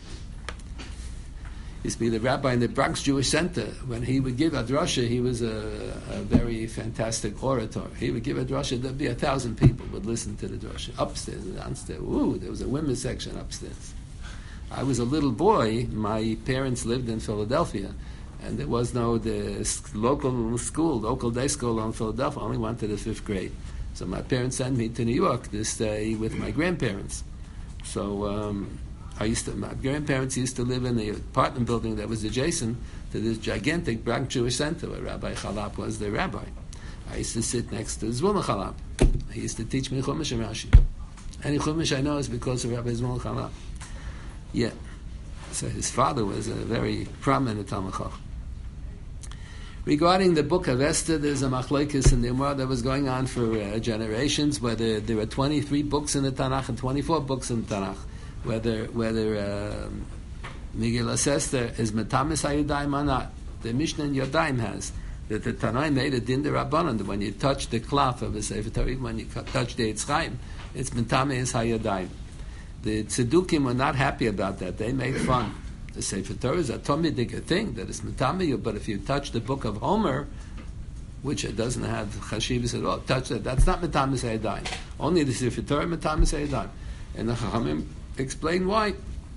He used to be the rabbi in the Bronx Jewish Center. When he would give a drasha, he was a, a very fantastic orator. He would give a drasha, there'd be a thousand people would listen to the drasha, upstairs and downstairs. Ooh, there was a women's section upstairs. I was a little boy. My parents lived in Philadelphia, and there was no the local school, local day school in Philadelphia. I only went to the fifth grade. So my parents sent me to New York to stay with my grandparents. So um, I used to, my grandparents used to live in the apartment building that was adjacent to this gigantic Bronx Jewish Center where Rabbi Chalap was the rabbi. I used to sit next to Zvulun Chalap. He used to teach me Chumash and Rashi. Any Chumash I know is because of Rabbi Zvulun Chalap. Yeah. So his father was a very prominent Talmud Chacham. Regarding the book of Esther, there's a machlokes in the Gemara that was going on for uh, generations, whether there were twenty-three books in the Tanakh and twenty-four books in the Tanakh, whether whether uh, Megillas Esther is Metamis HaYodayim or not. The Mishnah in Yodayim has that the Tanai made a din derabanan, that when you touch the cloth of the Sefer Torah, when you touch the Eitz Chaim, it's Metamis HaYodayim. The Tzedukim were not happy about that. They made fun. The Sefer Torah is a Tomidik thing that is Metamiyu, but if you touch the book of Homer, which it doesn't have Chashivas at all, touch that, that's not Metamis HaYodayim. Only the Sefer Torah Metamis HaYodayim. And the Chachamim explain why.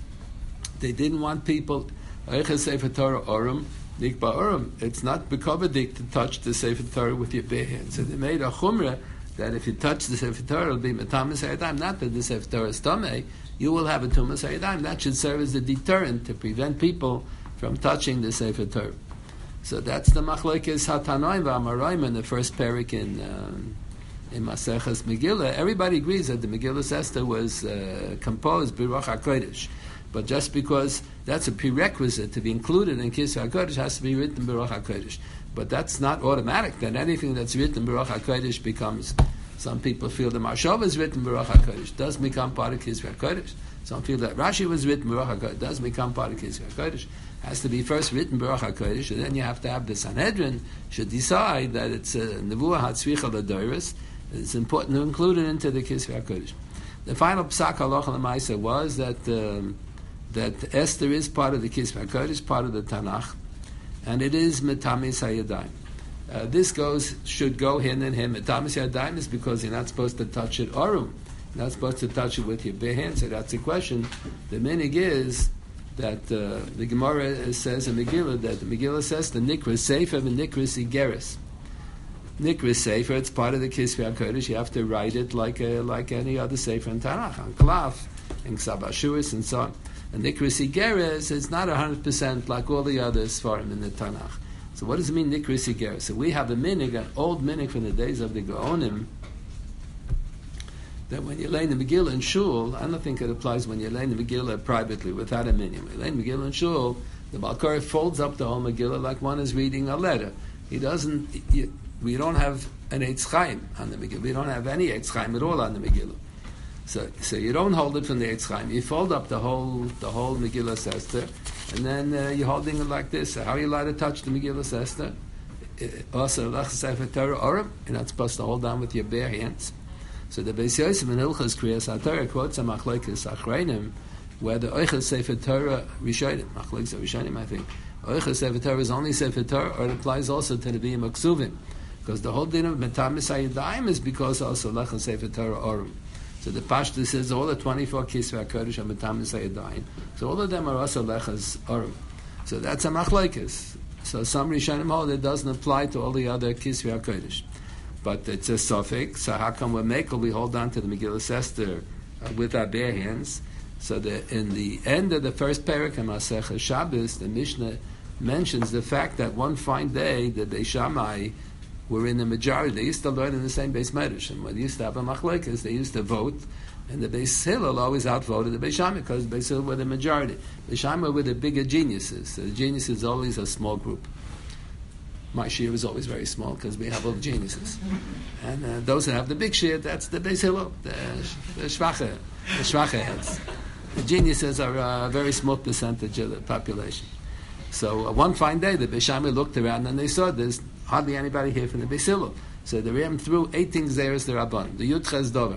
They didn't want people, Eicha Sefer Torah Orum, Nikba Orum. It's not Bekovadik to touch the Sefer Torah with your bare hands. So they made a Chumrah that if you touch the Sefer Torah, it'll be Metamis HaYodayim. Not that the Sefer Torah is Tameh, you will have a Tumas HaYodayim. That should serve as a deterrent to prevent people from touching the Sefer Torah. So that's the Machlokes HaTanoim v'Amoraim in the first parak in um, in Maseches Megillah. Everybody agrees that the Megillas Esther was uh, composed B'Ruach HaKodesh. But just because that's a prerequisite to be included in Kisvei HaKodesh has to be written B'Ruach HaKodesh. But that's not automatic, that anything that's written B'Ruach HaKodesh becomes, some people feel the Marshava is written B'Ruach HaKodesh, does become part of Kisvei HaKodesh. Some feel that Rashi was written B'Ruach HaKodesh, does become part of Kisvei HaKodesh. Has to be first written B'Ruach HaKodesh, and then you have to have the Sanhedrin should decide that it's a Nevuah HaTzvicha L'Doros. It's important to include it into the Kisvei HaKodesh. The final Psak Halacha L'Maisa was that um, that Esther is part of the Kisvei HaKodesh, part of the Tanakh, and it is Metamis HaYodayim. Uh, this goes should go hand in hand. Metamis HaYodayim is because you're not supposed to touch it Orum. You're not supposed to touch it with your bare hands. So that's the question. The minig is that uh, the Gemara says in Megillah that the Megillah says the Nikra Sefer and Nikra Sigeris. Nikra Sefer, it's part of the Kisvei HaKodesh. You have to write it like a, like any other Sefer in Tanakh, on Klaf, in Ksabashuris, and so on. And Nikra Sigeris is not one hundred percent like all the other Sfarim in the Tanakh. So what does it mean, Nikra Sigeris? So we have a minig, an old minig from the days of the Gaonim, that when you lay in the Megillah in Shul, I don't think it applies when you lay in the Megillah privately without a minyan. When you lay in the Megillah in Shul, the Baal Koreh folds up the whole Megillah like one is reading a letter. He doesn't. He, we don't have an Eitz Chaim on the Megillah. We don't have any Eitz Chaim at all on the Megillah. So, so you don't hold it from the Eitz Chaim. You fold up the whole the whole Megillah Esther, and then uh, you're holding it like this. So how are you allowed to touch the Megillah Esther? Also, you're not supposed to hold on with your bare hands. So the Beis Yosef in Hilchos Kriyas HaTorah quotes a machlokes achreinim, where the Oichel Sefer Torah Rishonim, machlokes Rishonim, I think, Oichel Sefer Torah is only Sefer Torah, or it applies also to the Biyim Aksuvim, because the whole din of Metamis HaYadayim is because also Lechel Sefer Torah Orim. So the Pashto says all the twenty-four Kisvei HaKodesh are Metamis HaYadayim, so all of them are also Lechel Orim. So that's a machlokes. So some Rishonim hold it doesn't apply to all the other Kisvei HaKodesh. But it's a suffix, so how come we're makel, we hold on to the Megillah Esther uh, with our bare hands? So the, in the end of the first parak in Masechah Shabbos, the Mishnah mentions the fact that one fine day, the Beis Shammai were in the majority. They used to learn in the same Beis Medrash, and when they used to have a machlokes, they used to vote, and the Beis Hillel always outvoted the Beis Shammai, because the Beis Hillel were the majority. Beis Shammai were the bigger geniuses, so the genius is always a small group. My shir is always very small because we have all the geniuses, and uh, those who have the big shir, that's the Beis Hillel, the, the shvache, the shvache heads. The geniuses are a very small percentage of the population. So uh, one fine day, the Beis Shammai looked around and they saw there's hardly anybody here from the Beis Hillel. So the Ram threw eighteen Gzeros the Rabban, the Yud Ches Dover.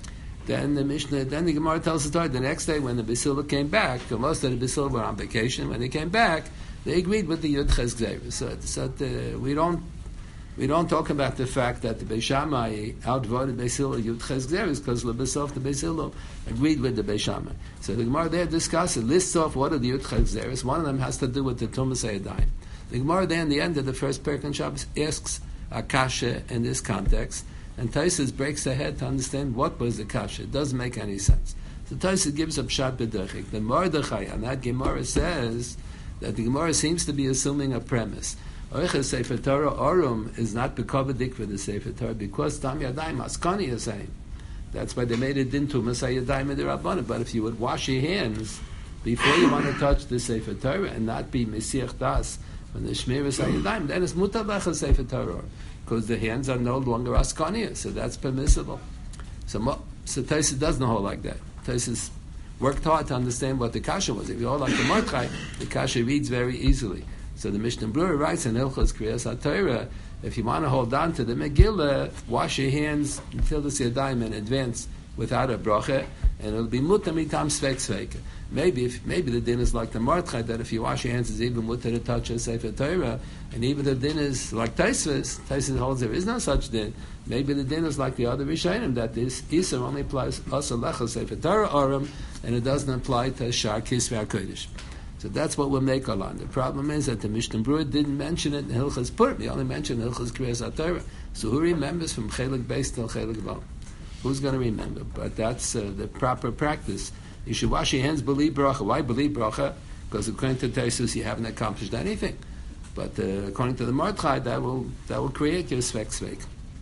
Then the Mishnah, then the Gemara tells the story. The next day, when the Beis Hillel came back, most of the Beis Hillel were on vacation. When they came back, they agreed with the Yud Ches Gzeros. So, so the, we don't we don't talk about the fact that the Beis Shammai outvoted Beis Hillel Yud Ches Gzeros because Lebesov the Beis Hillel agreed with the Beis Shammai. So the Gemara there discusses, lists off what are the Yud Ches Gzeros. One of them has to do with the Tumas Hayadayim. The Gemara there in the end of the first parak in Shabbos asks a kasha in this context, and Taisus breaks ahead to understand what was the kasha. It doesn't make any sense. So Taisus gives a pshat b'derchik. The Mordechai on that Gemara says that the Gemara seems to be assuming a premise. Oiches Sefer Torah Orum is not bekovadik for the Sefer Torah because Tam Yadayim Askani is saying. That's why they made it into Masay Yadayim and the Rabbanah. But if you would wash your hands before you want to touch the Sefer Torah and not be Mesiach Das when the Shmir is Yadayim, then it's Mutar Lecha Sefer Torah because the hands are no longer Askani, so that's permissible. So, so Taisus doesn't hold like that. Taisus worked hard to understand what the kasha was. If you hold like the Mordechai, the kasha reads very easily. So the Mishnah Brura writes in Hilchos Kriyas HaTorah, if you want to hold on to the Megillah, wash your hands until the Yadayim in advance without a bracha, and it'll be mutar mitam sveik sveika. Maybe if maybe the din is like the Mordechai, that if you wash your hands, it's even mutar to touch a Sefer Torah, and even the din is like Taisvis. Taisvis holds there is no such din. Maybe the din is like the other Rishonim, that this Isser only applies also Lechel Sefer Torah Orim, and it doesn't apply to Shar Kisvei HaKodesh. So that's what we'll make on. The problem is that the Mishnah Brura didn't mention it in Hilchos Purim. He only mentioned Hilchos Kriyas HaTorah. So who remembers from Chelik Beis till Chelik Vav? Who's going to remember? But that's uh, the proper practice. You should wash your hands, believe bracha. Why believe bracha? Because according to Taisus, you haven't accomplished anything. But uh, according to the Mordechai, that will that will create your svek svek.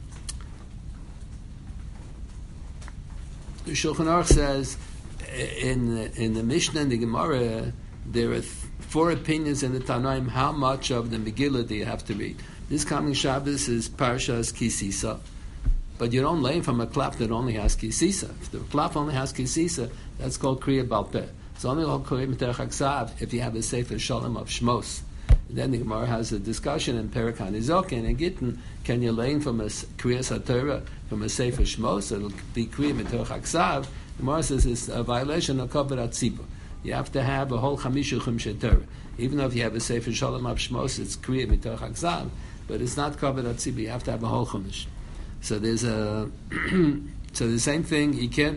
The Shulchan Aruch says in in the Mishnah and the Gemara there are th- four opinions in the Tanaim how much of the Megillah do you have to read. This coming Shabbos is Parshas Kisisa. But you don't lay from a klap that only has kisisa. If the klap only has kisisa, that's called kriya balpeh. It's only called kriya miterach haksav if you have a sefer shalom of shmos. And then the Gemara has a discussion in Perek HaNizokin and Gittin, can you lay from a kriya satorah from a sefer shmos? It'll be kriya miterach haksav. The Gemara says it's a violation of kavod atzibur. You have to have a whole chamisha chumshe Torah. Even though if you have a sefer shalom of shmos, it's kriya miterach haksav, but it's not kavod atzibur. You have to have a whole chumash. So there's a so the same thing. You can't.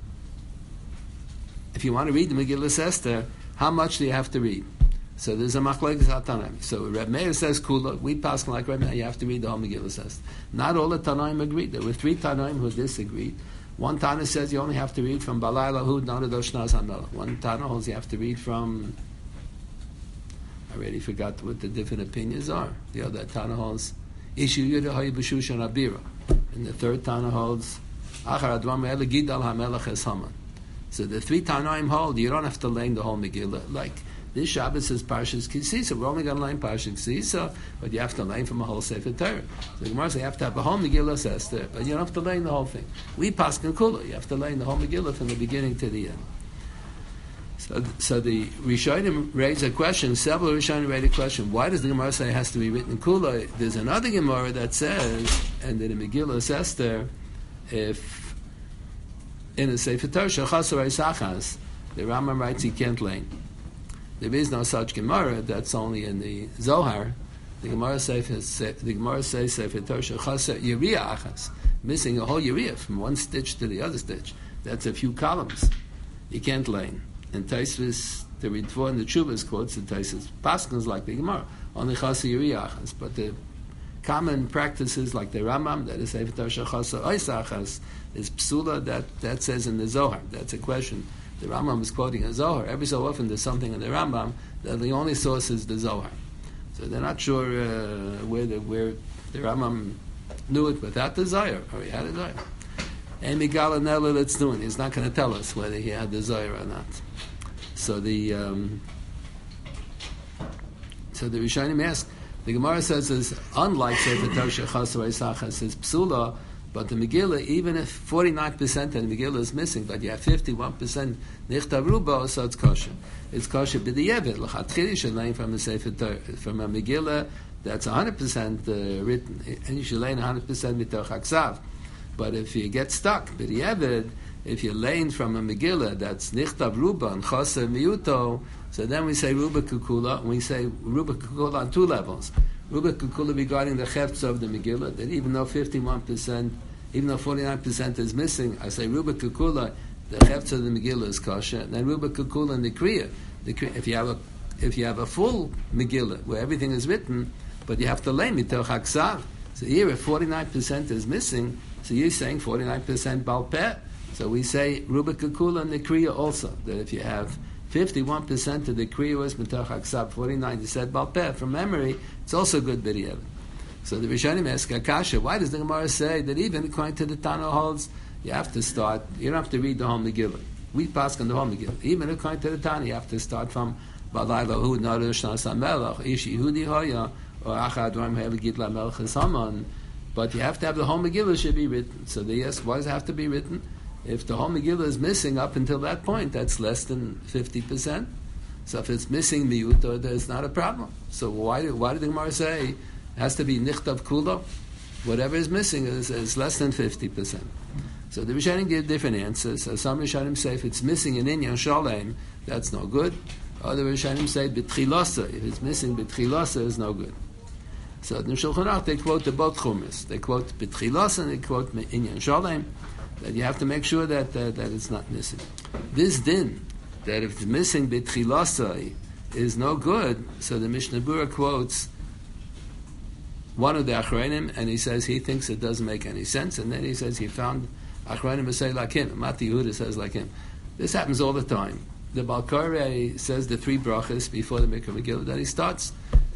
If you want to read the Megillah Esther, how much do you have to read? So there's a machlokes Tanaim. So Reb Meir says kula. We pass like Reb Meir. You have to read the whole Megillah Esther. Not all the Tanaim agreed. There were three Tanaim who disagreed. One Tana says you only have to read from Balai Lahud Nanadosh Naz Hamelach. One Tana holds you have to read from. I already forgot what the different opinions are. The other Tana holds Ishu Yudahay B'Shushan Abira. And the third Tana holds Achar Advam Ele Gidal HaMelech Es Haman. So the three Tanaim hold, you don't have to learn the whole Megillah. Like, this Shabbos is Parshas Kisisa. We're only going to learn Parshas Kisisa, but you have to learn from a whole Sefer Torah. So the Gemara says you have to have a whole Megillah Esther, but you don't have to learn the whole thing. We Paskin Kula, you have to learn the whole Megillah from the beginning to the end. So, so the Rishonim raise a question, several Rishonim raise a question, why does the Gemara say it has to be written in Kula? There's another Gemara that says, and in the Megillah Esther, if in the Sefer Torah, Shachasar Isachas, the Rambam writes he can't learn. There is no such Gemara. That's only in the Zohar. The Gemara says the Gemara says Sefer Torah Shechasa Yeriah Achas, missing a whole Yeriah from one stitch to the other stitch. That's a few columns. You can't lane. And Taisvis, the Ritva and the Chuvas quotes the Taisvis Paskins like the Gemara only Chasa Yeriah Achas, but the common practices like the Rambam that is Sefer Torah Shechasa Ois Achas is Psula that that says in the Zohar. That's a question. The Rambam is quoting a Zohar. Every so often there's something in the Rambam that the only source is the Zohar. So they're not sure uh, where, the, where the Rambam knew it without the Zohar, or he had a Zohar. And Migala Nella that's doing. He's not going to tell us whether he had the Zohar or not. So the um, so the Rishonim ask, the Gemara says is unlike Sefer Torah Shechasar Isachas is Psula, but the Megillah, even if forty-nine percent of the Megillah is missing, but you have fifty-one percent Nichtav Ruba, so it's kosher. It's kosher b'di'evet. L'chatchili you should learn from a Sefer Torah, from a Megillah that's one hundred percent uh, written, and you should learn one hundred percent mitoch Haksav. But if you get stuck b'di'evet, if you learn from a Megillah that's Nichtav Ruba and Chaser Miyuto, so then we say Ruba Kukula, and we say Ruba Kukula on two levels. Ruba Kukula regarding the Chefts of the Megillah, that even though fifty-one percent, even though forty-nine percent is missing, I say Ruba Kukula, the Chefts of the Megillah is kosher, and then Ruba Kukula and the Kriya. The Kriya, if you have a if you have a full Megillah where everything is written, but you have to lay mitoch Haksav. So here, if forty-nine percent is missing, so you're saying forty-nine percent Baal Peh. So we say Ruba Kukula and the Kriya also, that if you have fifty-one percent of the Kriya was Mitoch Haksav, forty-nine you said Baal Peh, from memory, it's also good b'di'evet. So the Rishonim ask Akasha, why does the Gemara say that even according to the Tana holds, you have to start, you don't have to read the whole Megillah. We pass on the whole Megillah. Even according to the Tana, you have to start from Balayla Hu Narush Nasamelach, Ish Yehudi Hoya, or Achad Ram Heligit La Melch Haman. But you have to have the whole Megillah should be written. So they ask, why does it have to be written? If the whole Megillah is missing up until that point, that's less than fifty percent. So if it's missing miyuto, there's not a problem. So why do, why did the Gemara say it has to be nichtav kula? Whatever is missing is, is less than fifty percent. So the Rishonim give different answers. So some Rishonim say if it's missing in inyan shalem, that's no good. Other Rishonim say b'tchilasa, if it's missing b'tchilasa, is no good. So in the Shulchan Aruch they quote the both chumis. They quote b'tchilasa and they quote inyan shalem. That you have to make sure that uh, that it's not missing. This din, that if it's missing b'tchilasai, is no good, so the Mishnah Berurah quotes one of the Achronim, and he says he thinks it doesn't make any sense, and then he says he found Achronim who say like him, Mati Yehuda says like him. This happens all the time. The Balkarei says the three brachas before the Mikra Megillah that he starts,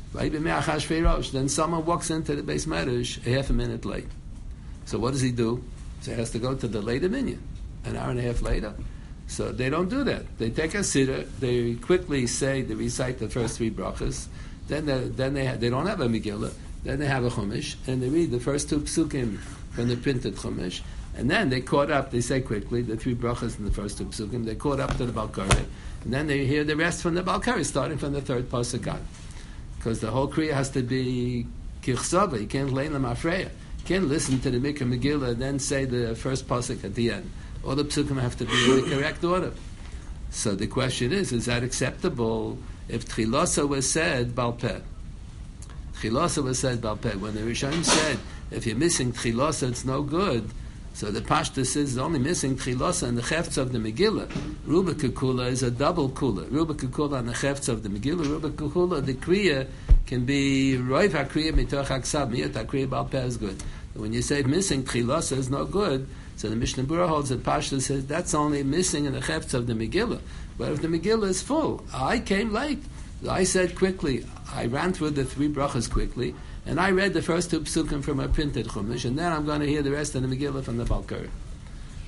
then someone walks into the Beis Medrash a half a minute late. So what does he do? So he has to go to the later minyan, an hour and a half later. So they don't do that. They take a siddur, they quickly say, they recite the first three brachas, then they, then they, ha- they don't have a Megillah, then they have a Chumash, and they read the first two psukim from the printed Chumash, and then they caught up, they say quickly, the three brachas in the first two psukim, they caught up to the Balkarei, and then they hear the rest from the Balkarei, starting from the third pasuk on. Because the whole Kriya has to be kichsava, you can't lay them afreya. Can't listen to the Mikra Megillah and then say the first pasuk at the end. All the psukim have to be in the correct order. So the question is, is that acceptable if Tchilasa was said Baal Peh? Tchilasa was said Baal Peh. When the Rishonim said, if you're missing Tchilasa, it's no good. So the Pashtus says it's only missing Tchilasa and the Chefts of the Megillah. Ruba Kukula is a double Kula. Ruba Kukula and the Chefts of the Megillah. Ruba Kukula, the Kriya, can be Roiv HaKriya Mitoch HaKsav. Miyat HaKriya Baal Peh is good. When you say missing Tchilasa is no good, so the Mishnah Berurah holds that Pashtus says that's only missing in the Chefts of the Megillah. But if the Megillah is full, I came late. I said quickly, I ran through the three brachas quickly, and I read the first two psukim from a printed chumash, and then I'm going to hear the rest of the Megillah from the Balkarei.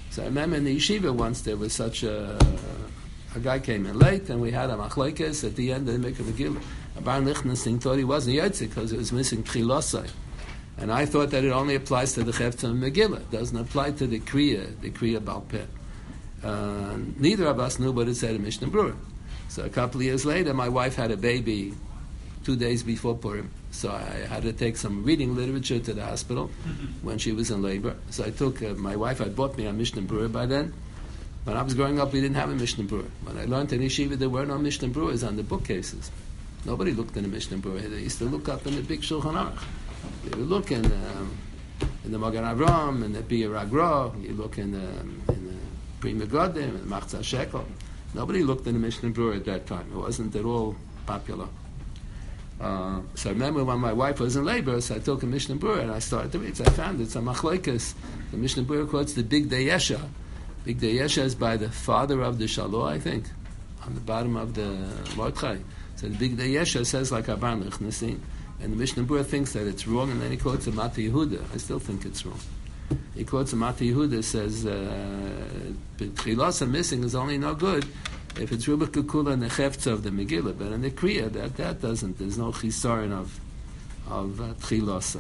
So I remember in the yeshiva once there was such a, a guy came in late and we had a machlokes at the end of the Mikra Megillah. Abar Lichtenstein thought he wasn't Yotze because it was missing Tchilosai. And I thought that it only applies to the Chefta Megillah. It doesn't apply to the Kriya, the Kriya Baal Peh. Uh, neither of us knew what it said in Mishnah Berurah. So a couple of years later, my wife had a baby two days before Purim. So I had to take some reading literature to the hospital when she was in labor. So I took, uh, my wife had bought me a Mishnah Berurah by then. When I was growing up, we didn't have a Mishnah Berurah. When I learned in Yeshiva, there were no Mishnah Berurahs on the bookcases. Nobody looked in the Mishnah Berurah. They used to look up in the big Shulchan Aruch. They would look in, um, in the Magen Avram, in the Bia Ragra, you look in the, in the Pri Megadim, in the Machzah Shekel. Nobody looked in the Mishnah Berurah at that time. It wasn't at all popular. Uh, so I remember when my wife was in labor, so I took a Mishnah Berurah and I started to read. So I found it's a machlokes. The Mishnah Berurah quotes the Big Day Yesha. Big Day Yesha is by the father of the Shalom, I think, on the bottom of the Mordechai. So the Big Day Yesha says like Abar Lichtenstein, and the Mishnah Berurah thinks that it's wrong, and then he quotes a Mata Yehuda. I still think it's wrong. He quotes a Mata Yehuda, says Tchilas uh, missing is only no good if it's Rubik Kukula and the Chefza of the Megillah, but in the Kriya, that, that doesn't. There's no Chisaron of of uh, Tchilas.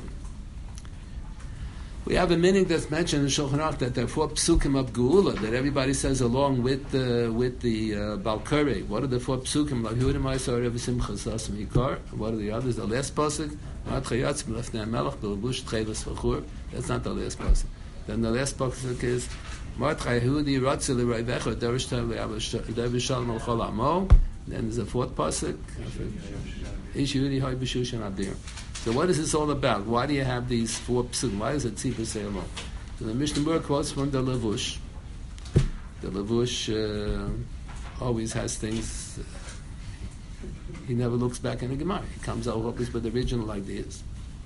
We have a meaning that's mentioned in Shulchan Aruch that there are four psukim of Geula that everybody says along with the with the uh, Balkari. What are the four psukim? Like Yehuda Ma'aseh Rev Simchas Asam Yikar. What are the others? The last pasuk. Matchayatz Melefnei Melech B'Levush Tcheles V'Chur. That's not the last pasuk. Then the last pasuk is Martchai Yehudi Ratzi L'Roivecha Derish Tev Le'Av Shalom Al Chol Amo. Then there's a fourth pasuk. Ish Yehudi Hay B'Shushan Adir. So what is this all about? Why do you have these four psukim? Why does it tzipah say along? So the Mishnah Berurah quotes from the Levush. The Levush uh, always has things. Uh, he never looks back in the Gemara. He comes out always with original ideas.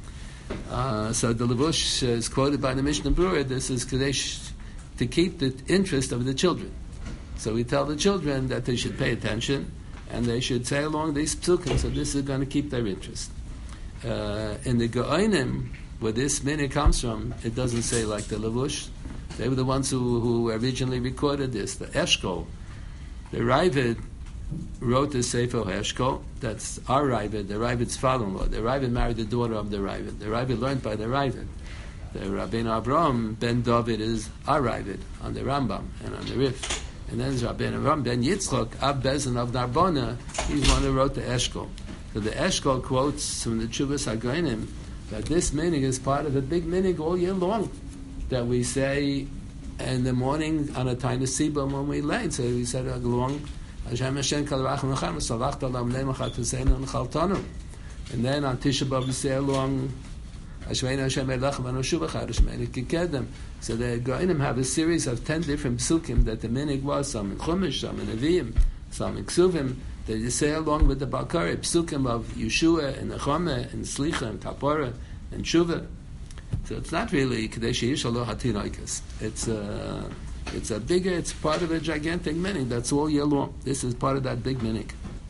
Uh, so the Levush is quoted by the Mishnah Berurah. This is Kadesh to keep the interest of the children. So we tell the children that they should pay attention and they should say along these psukim. So this is going to keep their interest. Uh, in the Geonim, where this minute comes from, it doesn't say like the Levush. They were the ones who, who originally recorded this. The Eshkol, the Ravid wrote the Sefer Eshkol. That's our Ravid, the Ravid's father-in-law. The Ravid married the daughter of the Ravid. The Ravid learned by the Ravid. The Rabbeinu Avraham ben David is our Ravid on the Rambam and on the Rif. And then there's Rabbeinu Avraham ben Yitzchok, Ab Bezin of Narbona. He's the one who wrote the Eshkol. So the Eshkol quotes from the Chuvas HaGoinim that this minig is part of a big minig all year long that we say in the morning on a tiny sibum when we lay. So we said along, Hashem Hashem Kal Racham Lachem Salachta Lam Lemachat Huseinu and Chaltanu. And then on Tisha B'Av we say along, Hashmeinu Hashem Elechem Anoshuvach Hashmeinu Kikedem. So the Goinim have a series of ten different psukim that the minig was, some in Chumash, some in Nevi'im, some in Ksuvim. They say along with the Balkari, psukim of Yeshua and Nechama and Slicha and Kapora and Tshuva. So it's not really Kadesh Yishalo Hatinoikas. It's a, it's a bigger, it's part of a gigantic minig that's all year long. This is part of that big minig.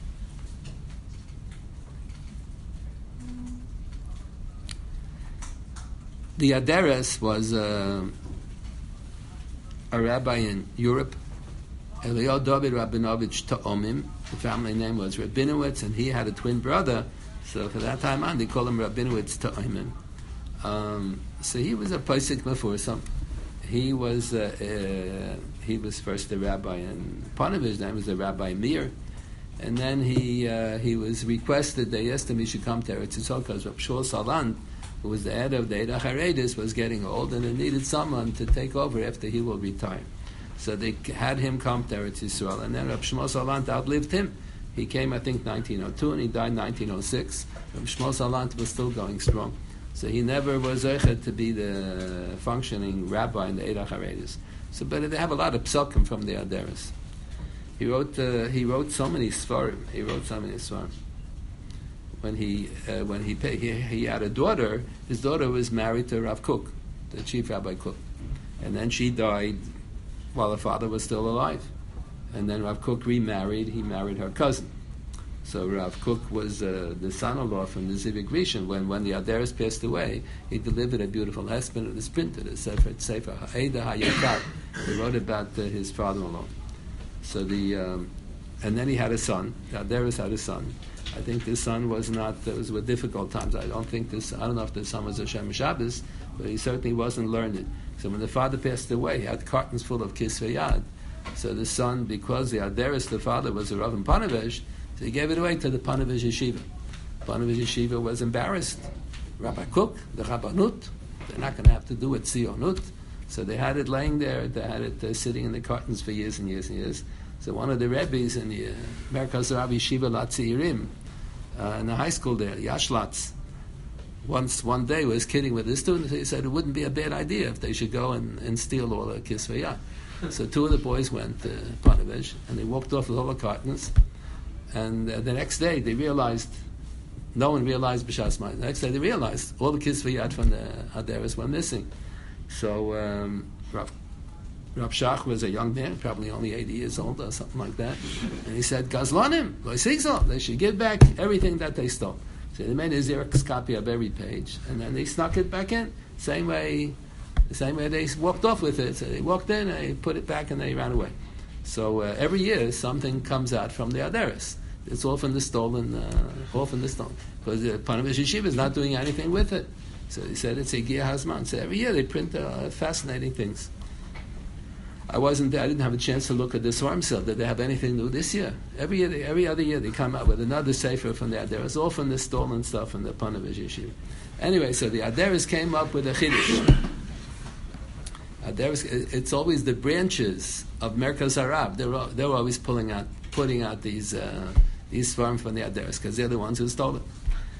The Aderes was uh, a rabbi in Europe. Eliyahu David Rabinovich Ta'omim. The family name was Rabinowitz, and he had a twin brother. So for that time on, they called him Rabinowitz Ta'omim. Um, so he was a Pesach Mefursam. He was uh, uh, he was first the rabbi, and part of his name was the Rabbi Meir. And then he uh, he was requested. They asked him he should come to Eretz Yisrael because Rav Shmuel Salant, who was the head of the Eidach Haredis, was getting old, and they needed someone to take over after he will retire. So they had him come to Eretz Yisrael, and then Rav Shmuel Salant outlived him. He came, I think, nineteen oh two, and he died nineteen oh six. Rav Shmuel Salant was still going strong. So he never was zeichet to be the functioning rabbi in the Eidach Haredis. So, but they have a lot of psukim from the Aderes. He wrote uh, he wrote so many svarim. He wrote so many svarim. When he uh, when he, paid, he he had a daughter, his daughter was married to Rav Kook, the chief Rabbi Kook, and then she died while her father was still alive. And then Rav Kook remarried. He married her cousin. So Rav Kook was uh, the son-in-law from the Zivik Rishon. When when the Aderes passed away, he delivered a beautiful husband and it's printed a Sefer Sefer Ha'eda Ha'yakar. He wrote about uh, his father-in-law. So the um, and then he had a son. The Aderes had a son. I think this son was not. It was with difficult times. I don't think this. I don't know if the son was a Shem Shabbos, but he certainly wasn't learned. So when the father passed away, he had cartons full of Kisvei Yad. So the son, because the Aderes, the father, was a Rav in Panovich, so he gave it away to the Panovich Yeshiva. Panovich Yeshiva was embarrassed. Rabbi Kook, the Rabbanut, they're not going to have to do it Tzionut. So they had it laying there. They had it uh, sitting in the cartons for years and years and years. So one of the Rebbes in the uh, Merkaz Rav Yeshiva Latzirim, uh, in the high school there, Yashlatz, once one day was kidding with his students. He said it wouldn't be a bad idea if they should go and, and steal all the Kisvei Yad. So two of the boys went to Panovich and they walked off with all the cartons. And uh, the next day they realized, no one realized B'Shas Ma'aseh. The next day they realized all the Kisvei Yad from the Aderes were missing. So um, Rav, Rav Shach was a young man, probably only eighty years old or something like that. And he said, Gazlanim, they should give back everything that they stole. So they made a Xerox copy of every page, and then they snuck it back in. Same way, the same way they walked off with it. So they walked in, they put it back, and they ran away. So uh, every year something comes out from the Aderes. It's all from the stolen, uh, all from the stolen. Because the Panovich Yeshiva is not doing anything with it. So he said it's a Gia Hazman. So every year they print uh, fascinating things. I wasn't there. I didn't have a chance to look at the Swarm Cell. Did they have anything new this year? Every year, they, every other year, they come out with another sefer from the Aderes, all from the stolen stuff from the Panovich Yeshiva. Anyway, so the Aderes came up with a chiddush. Aderes, it's always the branches of Merkaz Harav. They're they're always pulling out, putting out these uh, these Swarm from the Aderes because they're the ones who stole it.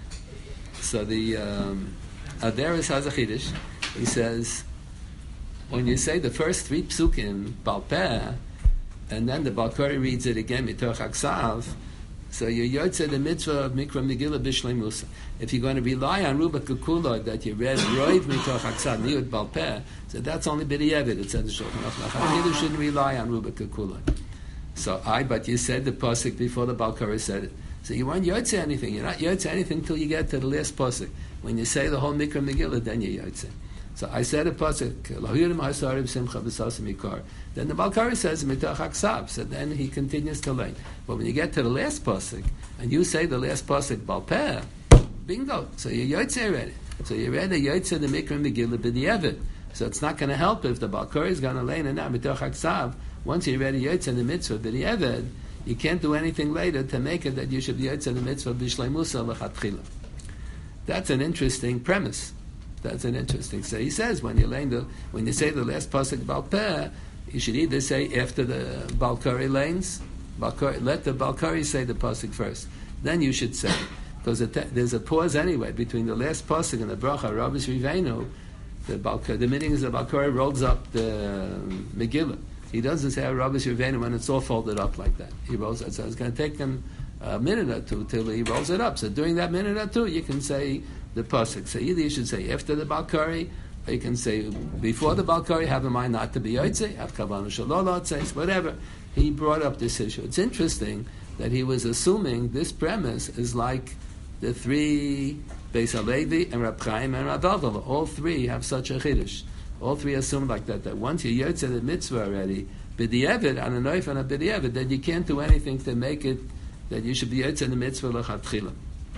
So the um, Aderes has a chiddush. He says, when you say the first three psukim, Baal Peh, and then the Balkari reads it again, Mitoch Aksav, so you're yotze the mitzvah of Mikra Megillah Bishlei Musa. If you're going to rely on Ruba Kukula, that you read Roiv Mitoch Aksav, Niyud Baal Peh, so that's only B'di'evid, it says the Shulchan Aruch. You shouldn't rely on Ruba Kukula. So I, but you said the pasuk before the Balkari said it. So you weren't yotze anything. You're not yotze anything until you get to the last pasuk. When you say the whole Mikra Megillah, then you're yotze. So I said a pasuk, Lahirim Hasarim Simcha B'Sasim Ikar. Then the Balkari says Mitach Aksav. So then he continues to learn. But when you get to the last pasuk and you say the last pasuk Baal Peh, bingo. So you're yotze already. So you read the yotze the Mikra Megillah B'di'evid. So it's not going to help if the Balkari is going to learn it now Mitach Aksav. Once you read the yotze the mitzvah B'di'evid, you can't do anything later to make it that you should be yotze the mitzvah B'Shlei Musa L'Chatchila. That's an interesting premise. That's an interesting. So he says when you learn the when you say the last pasuk Baal Peh, you should either say after the Balkari lanes, Balkari, let the Balkari say the pasuk first. Then you should say because there's a pause anyway between the last pasuk and the bracha Rabbi Rivenu. The Balkari, the meaning is the Balkari rolls up the Megillah. He doesn't say Rabbi Rivenu when it's all folded up like that. He rolls it. So it's going to take him a minute or two till he rolls it up. So during that minute or two, you can say the pasuk. So either you should say after the Balkari, or you can say before the Balkari, have in mind not to be yotze, have kavanah shalol yotze, whatever. He brought up this issue. It's interesting that he was assuming this premise is like the three Beis HaLevi and Rab Chaim and Rav Avila. All three have such a chiddush. All three assume like that, that once you yotze the mitzvah already, b'di'evid, on a noif and a b'di'evid, then you can't do anything to make it that you should be yotze the mitzvah l'chatchila.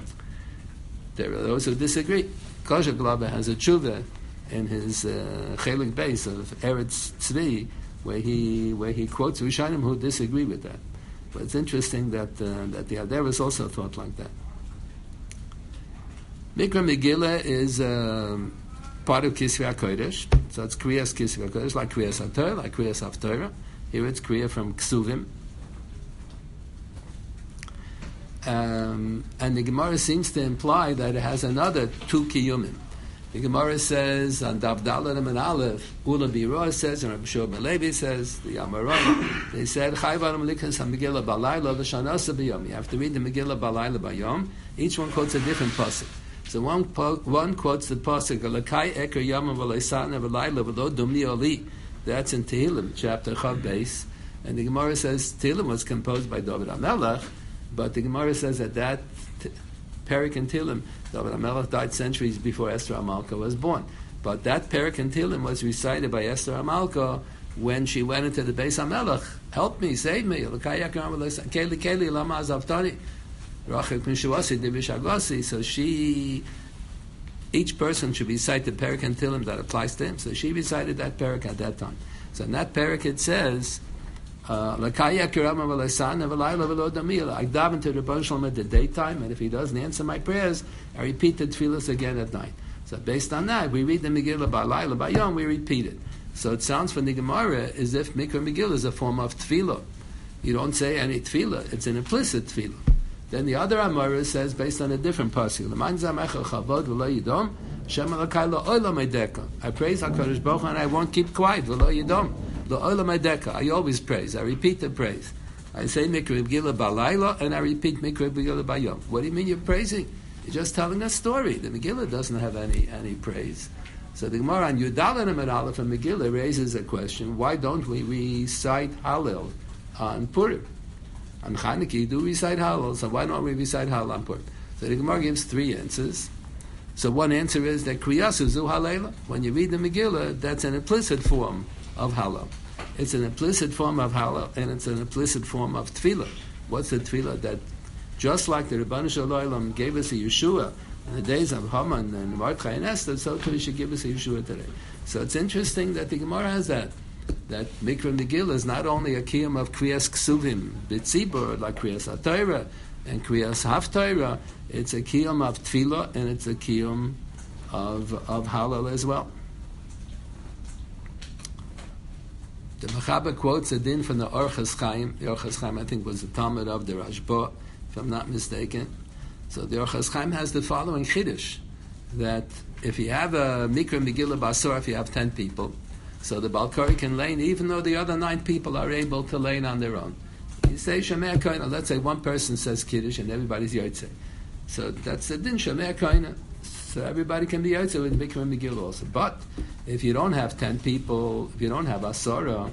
There are those who disagree. Kozher Glaba has a tshuva in his uh, Chelik Beis of Eretz Tzvi, where he where he quotes Rishonim who disagree with that. But it's interesting that uh, that the Aderes also thought like that. Mikra Megillah is um, part of Kisvei HaKodesh, so it's Kriyas Kisvei HaKodesh, like Kriyas HaTorah, like Kriyas HaTorah. Here it's Kriya from Ksuvim. Um, and the Gemara seems to imply that it has another two kiyumim. The Gemara says on Dav Dalet and Aleph, Ula Biro says, and Rabbi Shua ben Levi says, the Amaron, they said, Chayvaram likas ha-Megillah balayla v'shanasa b'yom. You have to read the Megillah balayla b'yom. Each one quotes a different pasuk. So one, one quotes the pasuk, Alakai eker yama v'leisatna v'layla v'lo dumni oli. That's in Tehillim, chapter Chav Beis. And the Gemara says, Tehillim was composed by David HaMelech, But the Gemara says that that t- Perek in Tehillim, David HaMelech died centuries before Esther HaMalka was born. But that Perek in Tehillim was recited by Esther HaMalka when she went into the Beis HaMelech. Help me, save me. Keli Keli Lama Azavtani. So she, each person should recite the Perek in Tehillim that applies to him. So she recited that Perek at that time. So in that Perek it says, I daven to the Rebbeinu Shalom at the daytime, and if he doesn't answer my prayers, I repeat the tefillas again at night. So based on that, we read the Megillah by Laila, by Yom, we repeat it. So it sounds from the Gemara as if Mikra Megillah is a form of tefillah. You don't say any tefillah, it's an implicit tefillah. Then the other Amara says, based on a different pasuk, I praise HaKadosh Baruch Hu and I won't keep quiet. I always praise. I repeat the praise. I say Mikra Megillah Balayla and I repeat Mikra Megillah Bayom. What do you mean you're praising? You're just telling a story. The Megillah doesn't have any any praise. So the Gemara on Yudalin and Aleph and Megillah raises a question: why don't we recite Hallel on Purim? On Chanukah you do recite Hallel, so why don't we recite Hallel on Purim? So the Gemara gives three answers. So one answer is that Kriyasu Zu Halela. When you read the Megillah, that's an implicit form of Hallel. It's an implicit form of Hallel, and it's an implicit form of Tefillah. What's the Tefillah? That just like the Rebbeinu Shalom gave us a Yeshua in the days of Haman and Mordechai and Esther, so too he should give us a Yeshua today. So it's interesting that the Gemara has that. That Mikra Megillah is not only a kiyum of Kriyas Ksuvim, B'tzibur, like Kriyas HaTorah and Kriyas Haftorah, it's a kiyum of Tefillah, and it's a kiyum of, of Hallel as well. The Mechaber quotes a din from the Orchos Chaim. The Orchos Chaim, I think, was the Talmud of the Rashba, if I'm not mistaken. So the Orchos Chaim has the following chiddush, that if you have a Mikra Megillah Basar, if you have ten people, so the Balkari can lane, even though the other nine people are able to lane on their own. You say Shemei Koina, let's say one person says Kiddush and everybody's Yotzei. So that's the din, Shemei Koina. So everybody can be Yotzei with Mikra Megillah also. But if you don't have ten people, if you don't have Asara,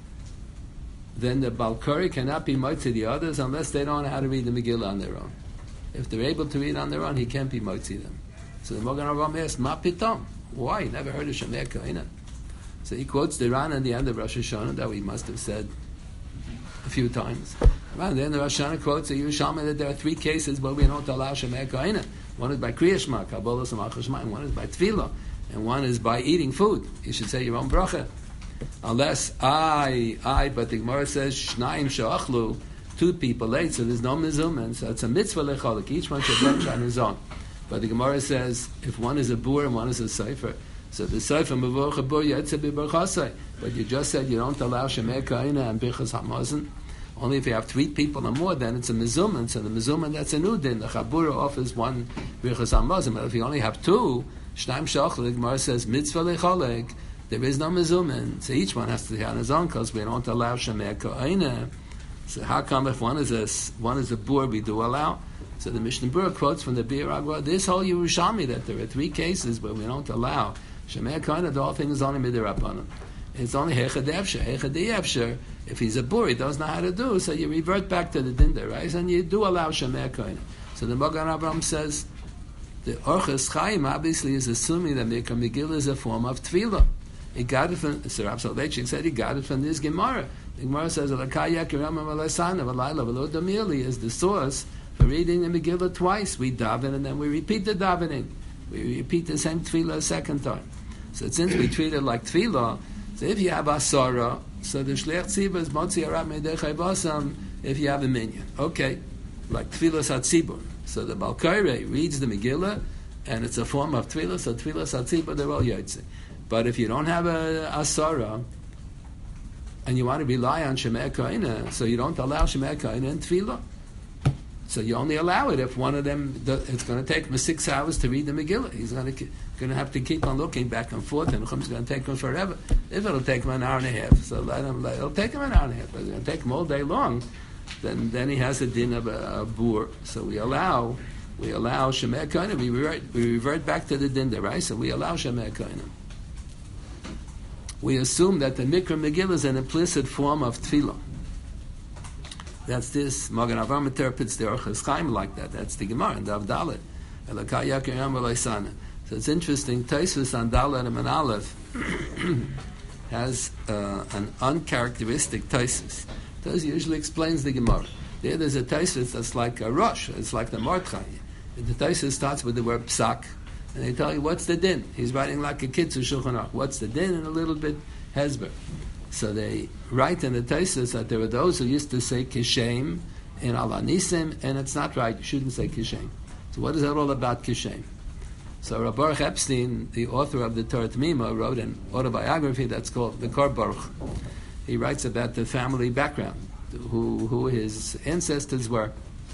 then the Balkari cannot be Motzi the others unless they don't know how to read the Megillah on their own. If they're able to read on their own, he can't be Motzi them. So the Mogan Avraham asks, Ma Pitom? Why? You never heard of Shemei Koina? So he quotes the Ran at the end of Rosh Hashanah that we must have said a few times. Ran at the end of Rosh Hashanah quotes the Yerushalmi that there are three cases where we don't allow Shemei Koina. One is by Kriya Shema, Kabbalah Samach Shema, and one is by Tefillah, and one is by eating food. You should say your own bracha. Unless I, I, but the Gemara says, Shnaim Sha'achlu, two people ate, so there's no mizuman, so it's a mitzvah lechalek. Each one should lunch on his own. But the Gemara says, if one is a bur and one is a sefer, so the sefer mevorach bur yetze b'berchasei. But you just said you don't allow Shemei Koina and Birchas Hamazon. Only if you have three people or more, then it's a mizuman. So the mizuman, that's a new din. The Chabura offers one Birchas Hamazon. But if you only have two, Shnaim Sha'achlu, the Gemara says, mitzvah lechalek, there is no mizuman. So each one has to be on his own because we don't allow Shemei Koina. So how come if one is a, one is a bur, we do allow? So the Mishnah Berurah quotes from the Bir Agwa, this whole Yerushalmi, that there are three cases where we don't allow Shemei Koina, the whole thing is only Midirabbanan. It's only Hechad Efsher. Hechad Efsher, if he's a bur, he doesn't know how to do, so you revert back to the Dinda, right? And you do allow Shemei Koina. So the Mogan Avraham says, the Orchos Chaim obviously is assuming that Mikra Megillah is a form of Tefillah. He got it from, Sir Rav Soloveitchik said he got it from this Gemara. The Gemara says, is the source for reading the Megillah twice. We daven and then we repeat the davening. We repeat the same tefillah a second time. So since we treat it like tefillah, so if you have asara, so the shliach tzibur is motzi arab meidechai basam if you have a minyan. Okay, like tefillah satzibur. So the Balkaire reads the Megillah, and it's a form of tefillah, so tefillah satzibur, they're all yotze. But if you don't have a asara, and you want to rely on Shemei Koina, so you don't allow Shemei Koina in tefillah. So you only allow it if one of them, it's going to take him six hours to read the Megillah. He's going to going to have to keep on looking back and forth, and it's going to take him forever. If it'll take him an hour and a half, so let him, let, it'll take him an hour and a half. But it's going to take him all day long. Then then he has a din of a, a bur. So we allow we allow Shemei Koina. We revert, we revert back to the din there, right? So we allow Shemei Koina. We assume that the Mikra Megillah is an implicit form of tefillah. That's this. Magen Avraham interprets the Orchos Chaim like that. That's the Gemara in Dav Dalet. Elokai Yakir Yam V'lo Sana. So it's interesting. Tosfos on Dalet and Aleph has uh, an uncharacteristic Tosfos. Tosfos usually explains the Gemara. There, there's a Tosfos that's like a Rosh. It's like the Mordechai. The Tosfos starts with the word Psak, and they tell you what's the din. He's writing like a Kitzur Shulchan Aruch. What's the din, and a little bit Hesber. So they write in the Tosfos that there were those who used to say Kishem in Al Nisim, and it's not right. You shouldn't say Kishem. So what is that all about, Kishem? So Rabbi Baruch Epstein, the author of the Torah Tamima, wrote an autobiography that's called the Kor Baruch. He writes about the family background, who who his ancestors were,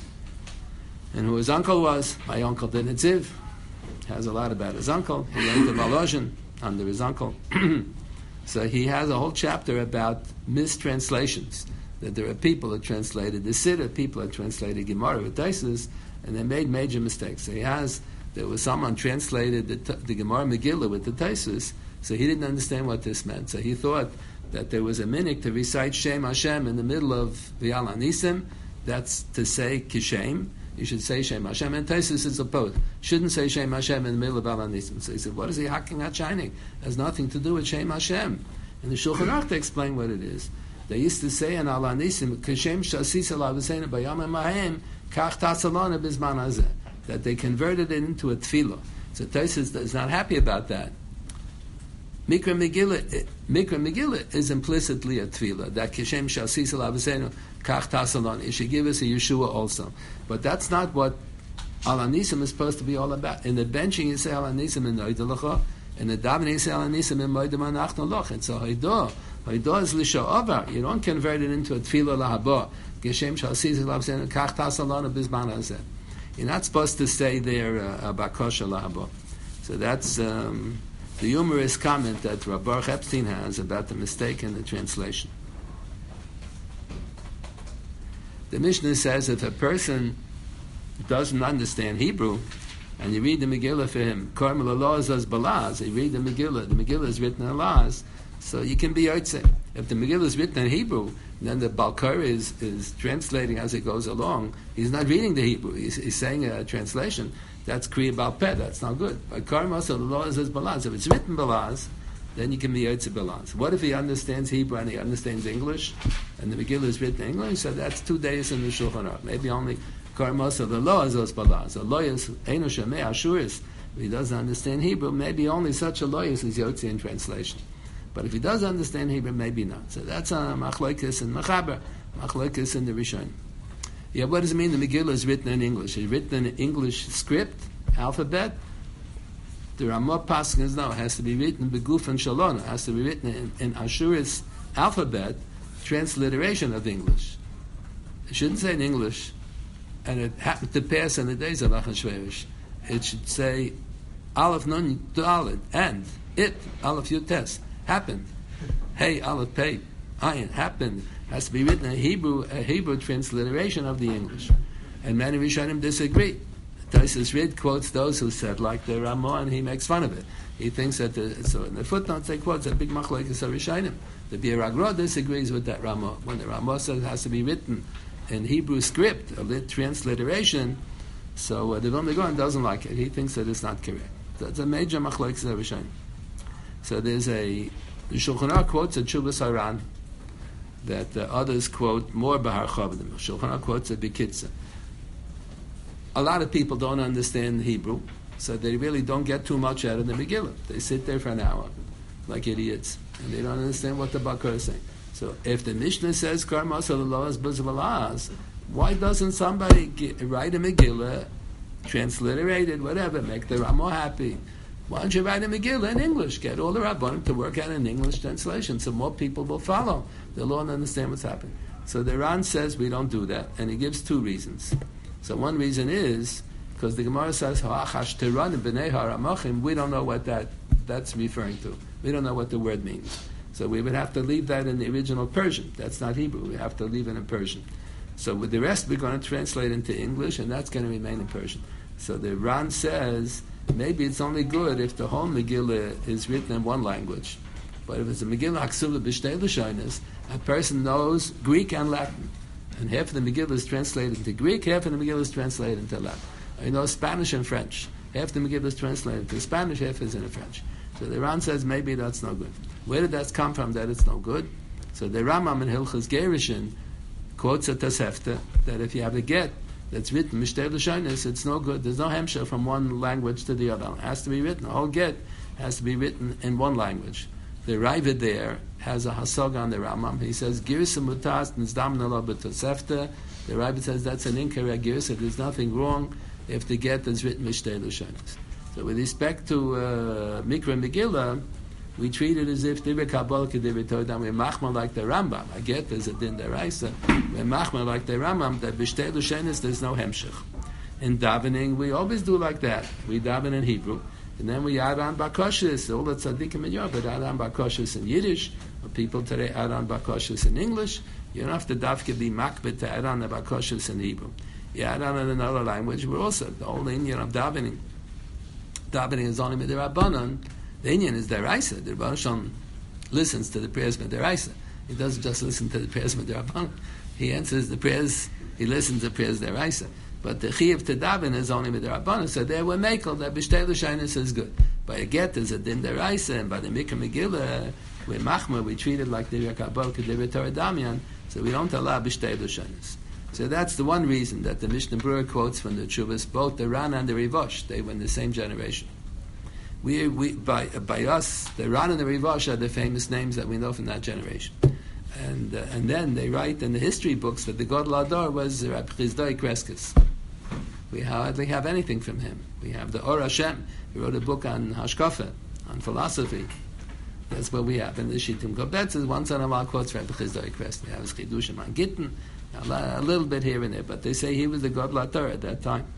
and who his uncle was. My uncle did Nitziv. Has a lot about his uncle. He learned the Volozhin under his uncle. So he has a whole chapter about mistranslations. That there are people that translated the Siddur, people that translated Gemara with Tosfos, and they made major mistakes. So he has, there was someone translated the, the Gemara Megillah with the Tosfos, so he didn't understand what this meant. So he thought that there was a minhag to recite Shem Hashem in the middle of the Al Nisim. That's to say Kishem. You should say Shem Hashem. And Tosfos is opposed. Shouldn't say Shem Hashem in the middle of Al Nisim. So he said, what is he hacking out shining? It has nothing to do with Shem Hashem. And the Shulchan Aruch to explain what it is. They used to say in Al Nisim, Kishem Shasis Alav V'Seinu B'Yam Mahem Kach Tasalona B'Zman Hazeh, that they converted it into a tefillah. So Tosfos is not happy about that. Mikra Megillah, Mikra Megillah is implicitly a tefillah, that Kishem Shasis Alav V'Seinu Kach Tasalona. It should give us a Yeshua also. But that's not what Al Nisim is supposed to be all about. In the benching you say Al Nisim in Noidelacha, in the davening you say Al Nisim in Moedem Anachnu Loch. It's a Haidah. Haidah is Lisha Ovar. You don't convert it into a tefillah lahaba. Geshem Shasis Alav V'Seinu Kach Tasalona B'Zman Hazeh. You're not supposed to say there uh, Bakosha lahaba. So that's um, the humorous comment that Rabbi Baruch Epstein has about the mistake in the translation. The Mishnah says if a person doesn't understand Hebrew, and you read the Megillah for him, Korm L'Laws as Balaz, you read the Megillah, the Megillah is written in Laz, so you can be Yotzei. If the Megillah is written in Hebrew, then the Balkar is, is translating as it goes along. He's not reading the Hebrew, he's, he's saying a translation. That's Kriya Balpeh, that's not good. But Korm also L'Laws as Balaz. If it's written Balaz, then you can be Yotzei Balaz. What if he understands Hebrew and he understands English, and the Megillah is written in English? So that's two days in the Shulchan Aruch. Maybe only Karmos of the law is those balaz. A lawyer is Eino Shemei Ashuris. If he doesn't understand Hebrew, maybe only such a lawyer is Yotzi in translation. But if he does understand Hebrew, maybe not. So that's a machlokes in Mechaber, machlokes in the Rishon. Yeah, what does it mean? The Megillah is written in English. It's written in English script, alphabet. The Ramah Paschal no, it has to be written beguf and shalom. It has to be written in, in Ashuris alphabet, transliteration of English. It shouldn't say in English, and it happened to pass in the days of Achashverosh. It should say Aleph Nun Dalet and it Aleph Yutes happened. Hey Aleph Pei Ayin happened. Has to be written in Hebrew, a Hebrew transliteration of the English. And many Rishonim disagree. Tosfos Rid quotes those who said like the Ramah, and he makes fun of it. He thinks that the, so in the footnotes they quote a big machlokes of Rishonim. The Bir Agra disagrees with that Ramah. When the Ramah says it has to be written in Hebrew script, a lit transliteration, so uh, the Vilna Gaon doesn't like it. He thinks that it's not correct. That's a major machlokes of Rishonim. So there's a the Shulchan Aruch quotes a Tshuvas Haran that uh, others quote more Bahar Chavdim. Shulchan Aruch quotes a Bikitza. A lot of people don't understand Hebrew, so they really don't get too much out of the Megillah. They sit there for an hour like idiots, and they don't understand what the Bakar is saying. So if the Mishnah says Karmas Alalas B'Zvalaz, why doesn't somebody get, write a Megillah, transliterated, whatever, make the Ramah happy? Why don't you write a Megillah in English? Get all the Rabbanim to work out an English translation, so more people will follow. They'll all understand what's happening. So the Ran says we don't do that, and he gives two reasons. So one reason is because the Gemara says Ha'achash Teran b'nei haramachim. We don't know what that that's referring to. We don't know what the word means. So we would have to leave that in the original Persian. That's not Hebrew. We have to leave it in Persian. So with the rest, we're going to translate into English, and that's going to remain in Persian. So the Ran says maybe it's only good if the whole Megillah is written in one language. But if it's a Megillah Haksuvah b'shtei lashonos, a person knows Greek and Latin. And half of the Megillah is translated into Greek, half of the Megillah is translated into Latin. You know, Spanish and French. Half the Megillah is translated into Spanish, half is in French. So the Ran says maybe that's no good. Where did that come from that it's no good? So the Rambam in Hilchos Gerushin quotes a Tosefta that if you have a get that's written Mishtei Lashonos, it's no good. There's no hemshah from one language to the other. It has to be written. The whole get has to be written in one language. The Raiva there has a hasog on the Rambam. He says Girsa Mutas Nizdam Nala B'Tosefta. The Raiva says that's an incorrect girsa. There's nothing wrong if the get is written Mishtei Lashonos. So with respect to uh, Mikra Megillah, we treat it as if Divrei Kabbalah K'Divrei Torah. We're machmal like the Rambam. I get there's a din deraisa. We're machmal like the Rambam that b'shtei lushenis there's no hemshich. In davening, we always do like that. We daven in Hebrew, and then we add on bakoshes. All the tzaddikim in Europe add on bakoshes in Yiddish. Or people today add on bakoshes in English. You don't have to dafke be makbet to add on the bakoshes in Hebrew. You add on in another language. We're also the whole Indian of davening. Davening is only midrabanan. The Indian is deraisa. The Rebbe Shalom listens to the prayers deraisa. He doesn't just listen to the prayers derabanan. He answers the prayers. He listens to the prayers deraisa. But the chiyuv to daven is only derabanan. So there we're makel that b'shtei l'shaynis is good. By a get is a din deraisa, and by the Mikra Megillah we're machmer. We treat it like the Kabbalah K'Divrei Torah Damian. So we don't allow b'shtei l'shaynis. So that's the one reason that the Mishnah Berurah quotes from the Tshuvas, both the Ran and the Rivosh. They were in the same generation. We, we by by us, the Ran and the Rivosh are the famous names that we know from that generation, and uh, and then they write in the history books that the Gadol Hador was Rabbi Chizdai Kreskes. We hardly have anything from him. We have the Or Hashem. He wrote a book on Hashkafa, on philosophy. That's what we have. And the Shittim Kobetz is once in a while quotes Rabbi Chizdai Kreskes. We have his Chidushim on Gittin, a little bit here and there, but they say he was the Gadol Hador at that time.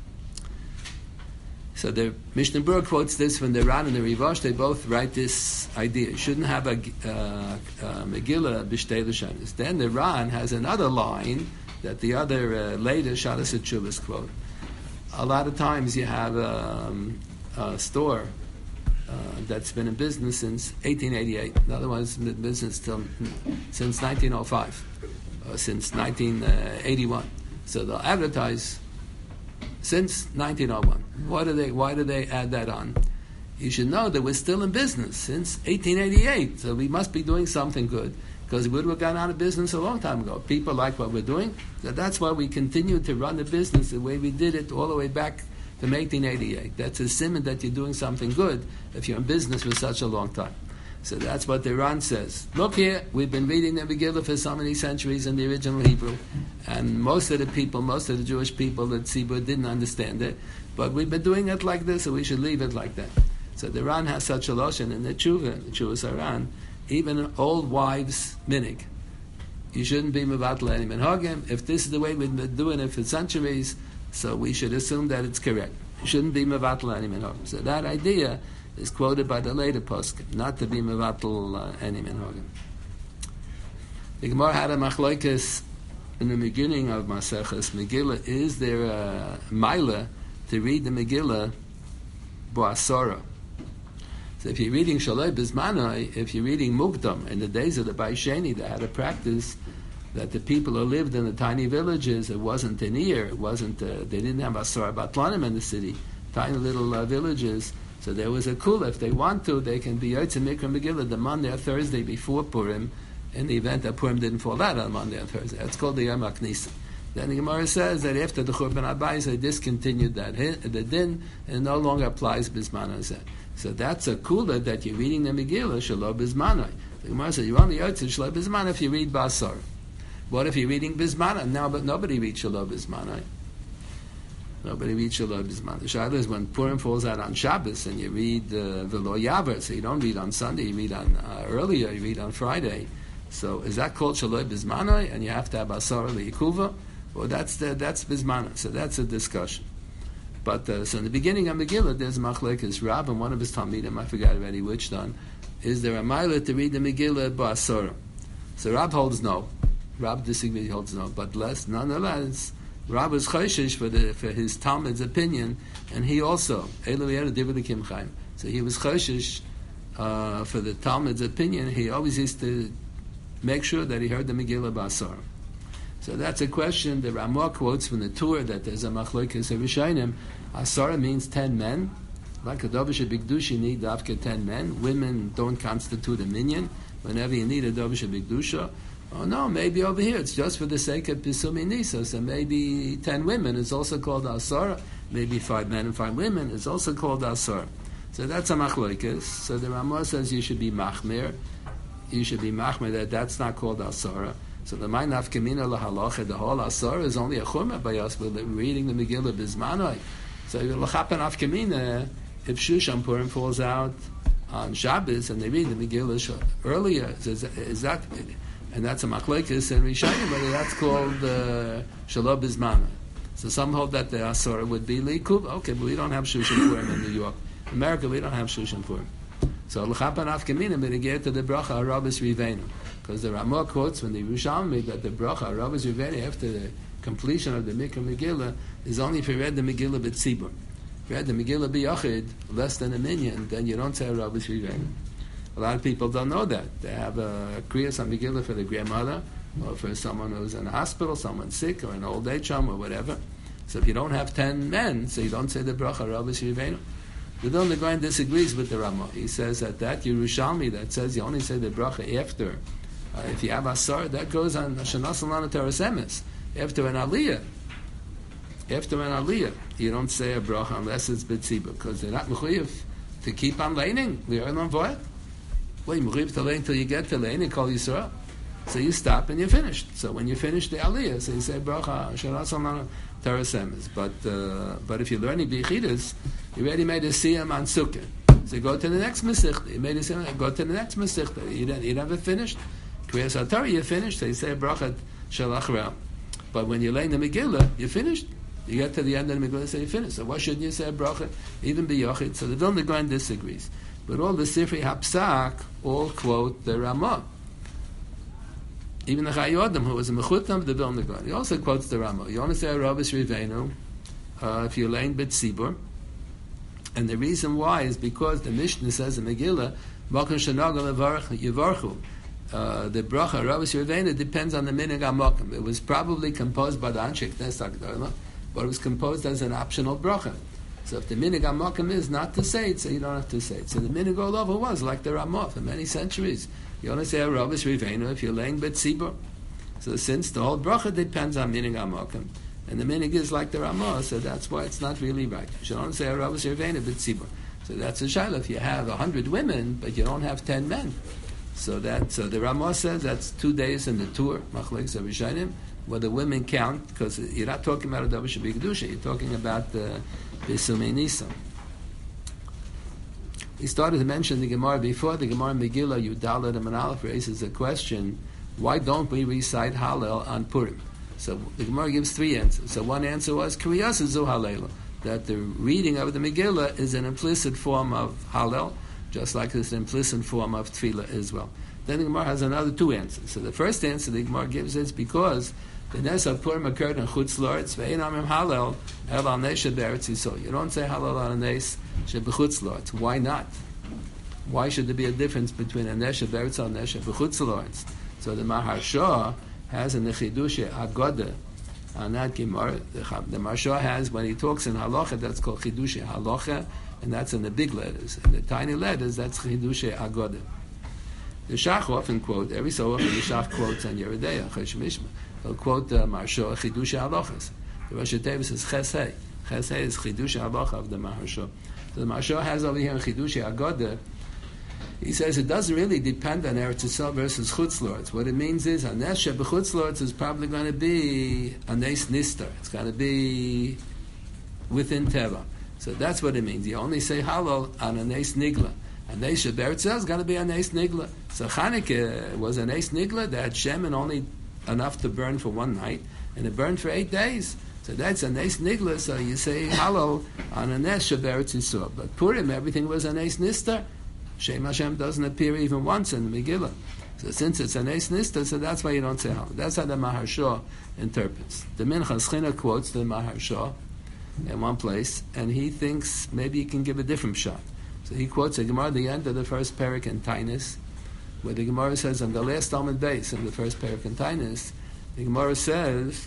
So the Mishnah Berurah quotes this from the Ran and the Rivosh. They both write this idea. You shouldn't have a, uh, uh, Megillah b'shtei l'shanis. Then the Ran has another line that the other uh, later Shalas Tshuvas quote. A lot of times you have um, a store uh, that's been in business since eighteen eighty-eight. The other one's been in business till, since nineteen oh five, or since nineteen eighty-one. So they'll advertise since nineteen oh one. Why do they? Why do they add that on? You should know that we're still in business since eighteen eighty-eight. So we must be doing something good, because we would have gone out of business a long time ago. People like what we're doing. So that's why we continue to run the business the way we did it all the way back from eighteen eighty-eight. That's a simon that you're doing something good if you're in business for such a long time. So that's what the Ran says. Look here, we've been reading the Megillah for so many centuries in the original Hebrew, and most of the people, most of the Jewish people at Tzibur didn't understand it, but we've been doing it like this, so we should leave it like that. So the Ran has such a lotion in the Tshuva, the Tshuva's Ran, even old wives' minig. You shouldn't be mevatel any minhagim. If this is the way we've been doing it for centuries, so we should assume that it's correct. You shouldn't be mevatel any minhagim. So that idea is quoted by the later poskim, not to be mevatel uh, any minhagim. The Gemara had a machlokes in the beginning of Maseches Megillah. Is there a maila to read the Megillah bo'asara? So if you're reading Shaloi Bizmanai, if you're reading Mukdam, in the days of the Baisheni, they had a practice that the people who lived in the tiny villages, it wasn't an ear, it wasn't, uh, they didn't have Asara Batlanim in the city, tiny little uh, villages. So there was a kula. If they want to, they can be Yotze Mikra Megillah the Monday or Thursday before Purim, in the event that Purim didn't fall out on Monday or Thursday. That's called the Yom HaKnisa. Then the Gemara says that after the Churban Abayis, they discontinued that the din, and it no longer applies Bizman Hazeh. So that's a kula that you're reading the Megillah, Shalom Bizmanai. The Gemara says, you only Yotze Shalom Bizmanai if you read Basar. What if you're reading Bizmanai? Now, but nobody reads Shalom Bizmanai. Nobody reads Shalom Bizmanai. The Shaila is when Purim falls out on Shabbos and you read uh, V'lo Yaver, so you don't read on Sunday, you read on uh, earlier, you read on Friday. So is that called Shalom Bizmanai? And you have to have Asar L'Yikuva? Well, that's the, that's Bizmanai. So that's a discussion. But uh, so in the beginning of Megillah, there's Machlekes Rab and one of his Talmidim, I forgot already which one. Is there a milah to read the Megillah ba'asara? So Rab holds no. Rab disagrees, holds no. But less, nonetheless, Rab is choshesh for the for his Talmud's opinion, and he also Elu Divrei Kim Chaim. So he was choshesh uh, for the Talmud's opinion. He always used to make sure that he heard the Megillah ba'asara. So that's a question. The Ramah quotes from the Tur that there's a machlokes Rishonim. Asara means ten men. Like a Dovish Bigdush, you need dafka ten men. Women don't constitute a minyan. Whenever you need a Dovish Bigdusha, oh no, maybe over here it's just for the sake of Pisumi Nisa. So maybe ten women is also called Asara. Maybe five men and five women is also called Asara. So that's a machlokes. So the Ramah says you should be machmir. You should be machmir that that's not called Asara. So the Mein Nafkamina lahalacha, the whole Asara is only a chumah by us. We're reading the Megillah Bismanoi. So l'chapen Nafkamina, if Shushan Purim falls out on Shabbos and they read the Megillah earlier, is, is that, and that's a machlokes and Rishonim, but that's called uh, Shalom Bismanoi. So some hold that the Asara would be Likub. Okay, but we don't have Shushan Purim in New York. In America, we don't have Shushan Purim. So l'chapen Nafkamina, but get to the bracha Arabis Rivenu. Because the Ramah quotes when the Yerushalmi that the bracha Arabis Rivenu after the completion of the Mikra Megillah is only if you read the Megillah B'tzibur. If you read the Megillah B'yachid, less than a minyan, then you don't say Arabis Rivenu. A lot of people don't know that. They have a kriyas on Megillah for the grandmother, or for someone who's in a hospital, someone sick, or an old age home, or whatever. So if you don't have ten men, so you don't say the bracha Arabis Rivenu. The Vilna Gaon disagrees with the Ramah. He says that that Yerushalmi that says you only say the bracha after, uh, if you have asar, that goes on Shanas Alana Teres Emes, after an aliyah. After an aliyah, you don't say a bracha unless it's b'tziba, because they're not mechuyev to keep on laning. We are on void. Well, you mechuyev to lane till you get to lane and call Yisrael. So you stop and you're finished. So when you finish the aliyah, so you say bracha Shanas Alana Teres Emes. But uh, but if you're learning b'yichidus, you already made a siyam on sukkah. So go to the next Masechta. You made a siyam, go to the next Masechta. You don't, you never finished. Kriyas HaTorah, you finished. So you say bracha shalach ra'am. But when you're laying the Megillah, you're finished. You get to the end of the Megillah, so you finish. So why shouldn't you say bracha even b'yochid? So the Vilna Gaon disagrees. But all the Sifrei HaPsak all quote the Ramah. Even the Chayei Adam, who was a mechutam of the Vilna Gaon, he also quotes the Ramah. You only say Arabis Rivenu uh, if you're laying b'tzibur. And the reason why is because the Mishnah says in Megillah, Malkan Shanagal Yevarchu. Uh, the bracha Arabis Rivenu depends on the minhag HaMakom. It was probably composed by the Anshe Knesset HaGedolah, but it was composed as an optional bracha. So if the minhag HaMakom is not to say it, so you don't have to say it. So the minhag all over was like the Ramah for many centuries. You only say Arabis Rivenu if you're laying b'tzibur. So since the whole bracha depends on minhag HaMakom, and the minhag is like the Ramah, so that's why it's not really right. You should only say Arabis Rivenu b'tzibur. So that's a shayla. If you have a hundred women, but you don't have ten men, so that so the Ramah says that's two days in the tour, machlokes Rishonim, where the women count, because you're not talking about a Dovish B'Kedusha, you're talking about the B'Sumei Nisa. He started to mention the Gemara before. The Gemara Megillah Yudalet and Aleph raises the question: why don't we recite Hallel on Purim? So the Gemara gives three answers. So one answer was Kriyas Zu Hallel, that the reading of the Megillah is an implicit form of Hallel, just like it's an implicit form of Tefillah as well. Then the Gemara has another two answers. So the first answer the Gemara gives is because the Nes of Purim occurred in Chutz La'aretz, ve'ein amim Hallel el al Nes she'be'eretz Yisrael. You don't say Hallel al Nes she'bechutz La'aretz. Why not? Why should there be a difference between a Nes she'be'eretz al Nes she'bechutz La'aretz? So the Maharsha has in the Chidushei Agoda on that Gemara. The, the Maharsha has, when he talks in Halacha, that's called Chidushei Halacha, and that's in the big letters. In the tiny letters, that's Chidushei Agoda. The Shach often quote, every so often the Shach quotes on Yeridea, Chesh Mishma. He'll quote the Maharsha, Chidushei Halachas. The Rosh Hashanah says Chesed. Chesed is Chidushei Halacha of the Maharsha. So the Maharsha has over here in Chidushei Agoda, he says it doesn't really depend on Eretz Yisrael versus Chutz La'aretz. What it means is, a Nes she'bechutz La'aretz is probably going to be a Nes Nistar. It's going to be within Teva. So that's what it means. You only say Hallel on a Nes Nigla. A Nes she'beretz is going to be a Nes Nigla. So Chanukah was a Nes Nigla that had Shemen only enough to burn for one night, and it burned for eight days. So that's a Nes Nigla, so you say Hallel on a Nes she'beretz Yisrael. But Purim, everything was a Nes Nistar. Shem Hashem doesn't appear even once in the Megillah. So since it's a Nes Nista, so that's why you don't say Hallel. That's how the Maharsha interprets. The Minchas China quotes the Maharsha in one place, and he thinks maybe he can give a different shot. So he quotes a Gemara at the end of the first parak in Tainus, where the Gemara says on the last Talmud base in the first parak in Tainus, The Gemara says,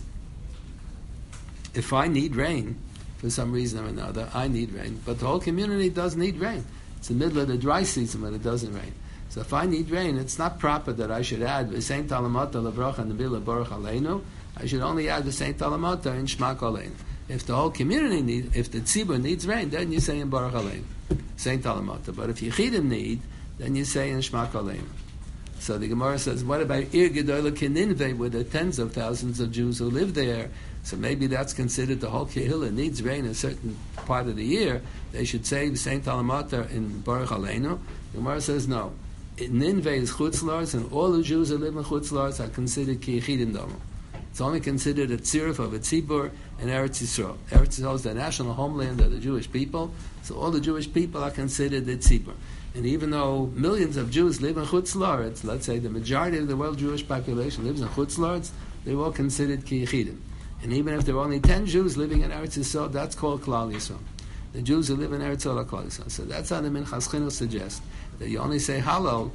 if I need rain, for some reason or another, I need rain, but the whole community does need rain. It's the middle of the dry season when it doesn't rain. So if I need rain, it's not proper that I should add V'sein talamata lebracha in the middle of Baruch Aleinu. I should only add V'sein talamata in Shmak Aleinu. If the whole community needs, if the tzibur needs rain, then you say in Baruch Aleinu, V'sein talamata. But if Yechidim need, then you say in Shmak Aleinu. So the Gemara says, what about Ir Gedola Keninve, with the tens of thousands of Jews who live there? So maybe that's considered the whole Kehillah needs rain a certain part of the year. They should say the same Talamata in Baruch Aleinu. The Gemara says no. Ninveh is Chutzlars, and all the Jews who live in Chutzlars are considered Kiyichidim Domo. It's only considered a tziruf of a tzibur in Eretz Yisrael. Eretz Yisrael is the national homeland of the Jewish people, so all the Jewish people are considered the tzibur. And even though millions of Jews live in Chutz La'aretz, let's say the majority of the world Jewish population lives in Chutz La'aretz, they're all considered Kiyichidim. And even if there are only ten Jews living in Eretz Yisrael, that's called Klal Yisrael. The Jews who live in Eretz Yisrael are Klal Yisrael. So that's how the Minchas Chinuch suggests that you only say Hallel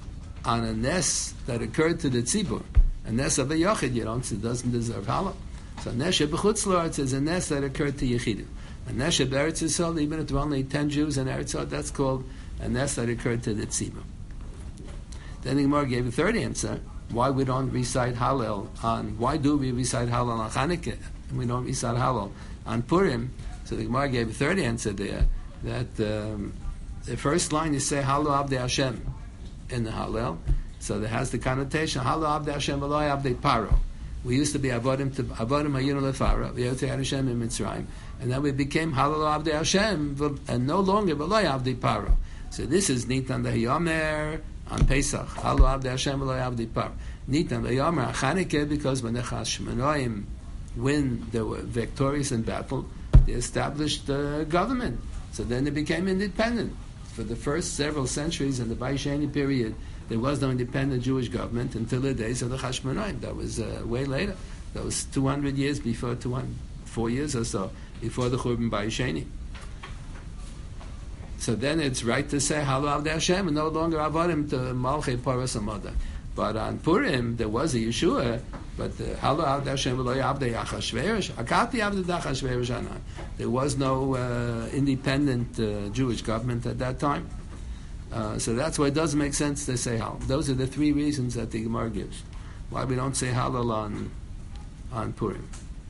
on a nes that occurred to the Tzibur. A nes of a Yochid, you don't, it doesn't deserve Hallel. So Neshe b'Chutz La'aretz is a nes that occurred to Yechidim. A Neshe b'Eretz Yisrael, even if there are only ten Jews in Eretz Yisrael, that's called a nes that occurred to the Tzibur. Then the Gemara gave a third answer. Why we don't recite Hallel on, why do we recite Hallel on Chanukah and we don't recite Hallel on Purim? So the Gemara gave a third answer there, that um, the first line you say Hallel Abdei Hashem in the Hallel, so that has the connotation Hallel Abdei Hashem v'lo Abdei Paro. We used to be Avodim to Avodim Hayinu Lefara, V'yotei Hashem in Mitzrayim, and then we became Hallel Abdei Hashem, and no longer v'lo Abdei Paro. So this is Nitan Le'yomer on Pesach, Hallel Abdei Hashem v'lo Abdei Paro. Nitan Le'yomer on Chanukah, because when the Chashmonaim, when they were victorious in battle, they established the government. So then they became independent. For the first several centuries in the Vaisheni period, there was no independent Jewish government until the days of the Chashmonaim. That was uh, way later. That was two hundred years before, two hundred, four years or so, before the Churban Vaisheni. So then it's right to say Hallel Avdei Hashem and no longer Avodim to Malchei Paras Amada. But on Purim, there was a Yeshua, but Hallel Avdei Hashem v'lo Avdei Achashverosh, Akati Avdei Achashverosh Anan. There was no uh, independent uh, Jewish government at that time. Uh, so that's why it doesn't make sense to say Hallel. Those are the three reasons that the Gemara gives why we don't say Hallel on, on Purim.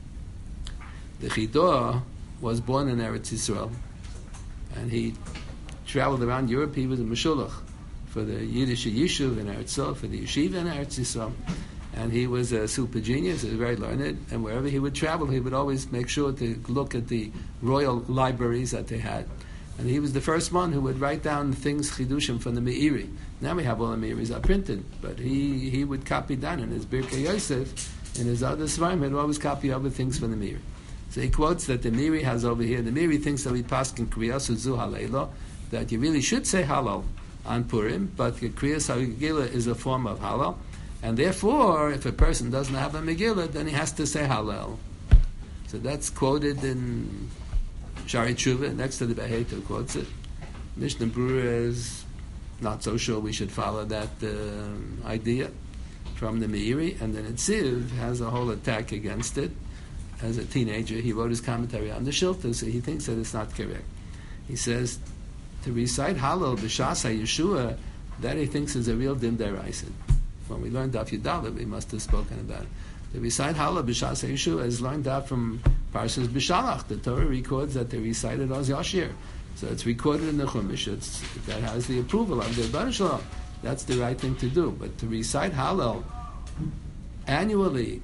The Chidah was born in Eretz Yisrael, and he traveled around Europe. He was a Meshulach for the Yiddish Yishuv in Eretz Yisrael, for the Yeshiva in Eretz Yisrael. And he was a super genius, he was very learned, and wherever he would travel, he would always make sure to look at the royal libraries that they had. And he was the first one who would write down things, chidushim, from the Meiri. Now we have all the Meiris are printed, but he, he would copy down in his Birkei Yosef, in his other Svarim, he would always copy other things from the Meiri. So he quotes that the Meiri has over here, the Meiri thinks that we pass in Kriyas Zu Halayla, that you really should say Hallel on Purim, but Kriyas HaMegillah is a form of Hallel, and therefore, if a person doesn't have a Megillah, then he has to say Hallel. So that's quoted in Shari Tshuva, next to the Beheita quotes it. Mishnah Berurah is not so sure we should follow that uh, idea from the Meiri, and then Etziv has a whole attack against it. As a teenager, he wrote his commentary on the Shilta, so he thinks that it's not correct. He says, to recite Hallel b'Shas HaYeshua, that he thinks is a real din deraisa. When we learned Daf Yudaleh, we must have spoken about it. To recite Hallel b'Shas HaYeshua is learned out from Parshas B'Shalach. The Torah records that they recited Oz Yashir. So it's recorded in the Chumash. It's, that has the approval of the Rebbeinu Shalom. That's the right thing to do. But to recite Hallel annually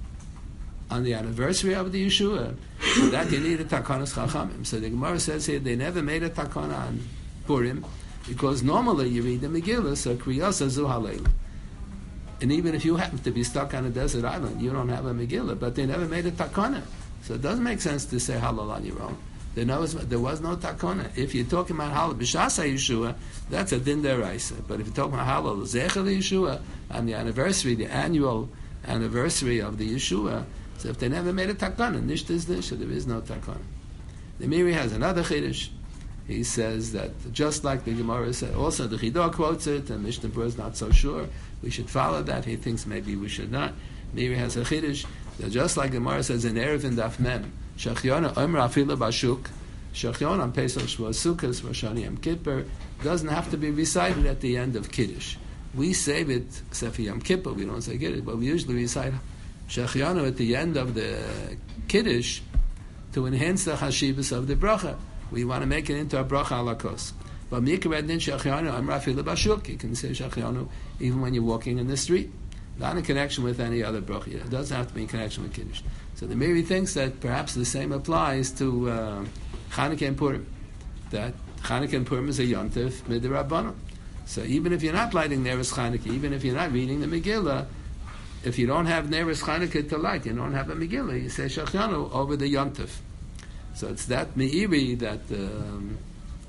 on the anniversary of the Yeshua, for that you need a Takanas Chachamim. So the Gemara says here they never made a Takana on Purim because normally you read the Megillah, so Kriyas Zu Halayla. And even if you happen to be stuck on a desert island, you don't have a Megillah, but they never made a Takana. So it doesn't make sense to say Hallel on your own. There was, there was no Takana. If you're talking about Hallel B'Shas HaYeshua, that's a din deraisa. But if you're talking about Hallel Zecher Yeshua, on the anniversary, the annual anniversary of the Yeshua, so if they never made a takana, nish is nish, there is no takana. The Meiri has another chiddush. He says that just like the Gemara said, also the Chidah quotes it, and Mishnah Berurah is not so sure. We should follow that. He thinks maybe we should not. Meiri has a chiddush. Just like the Gemara says in Erev and Daf Mem, Shechiona Omer Afila Bashuk, Shechiona on Pesach Shavuos Sukkos Rosh Hashanah Yom Kippur doesn't have to be recited at the end of Kiddush. We save it, except for Yom Kippur, we don't say Kiddush, but we usually recite Shechiona at the end of the Kiddush to enhance the Hashivas of the bracha. We want to make it into a bracha alakos. But Mikra Din Shechiona Omer Afila Bashuk, you can say Shechiona even when you're walking in the street. Not in connection with any other bracha. It doesn't have to be in connection with Kiddush. So the Meiri thinks that perhaps the same applies to uh, Chanukah and Purim. That Chanukah and Purim is a yontif midrabanan. So even if you're not lighting Neres Chanukah, even if you're not reading the Megillah, if you don't have Neres Chanukah to light, you don't have a Megillah, you say Shechianu over the yontif. So it's that Meiri that um,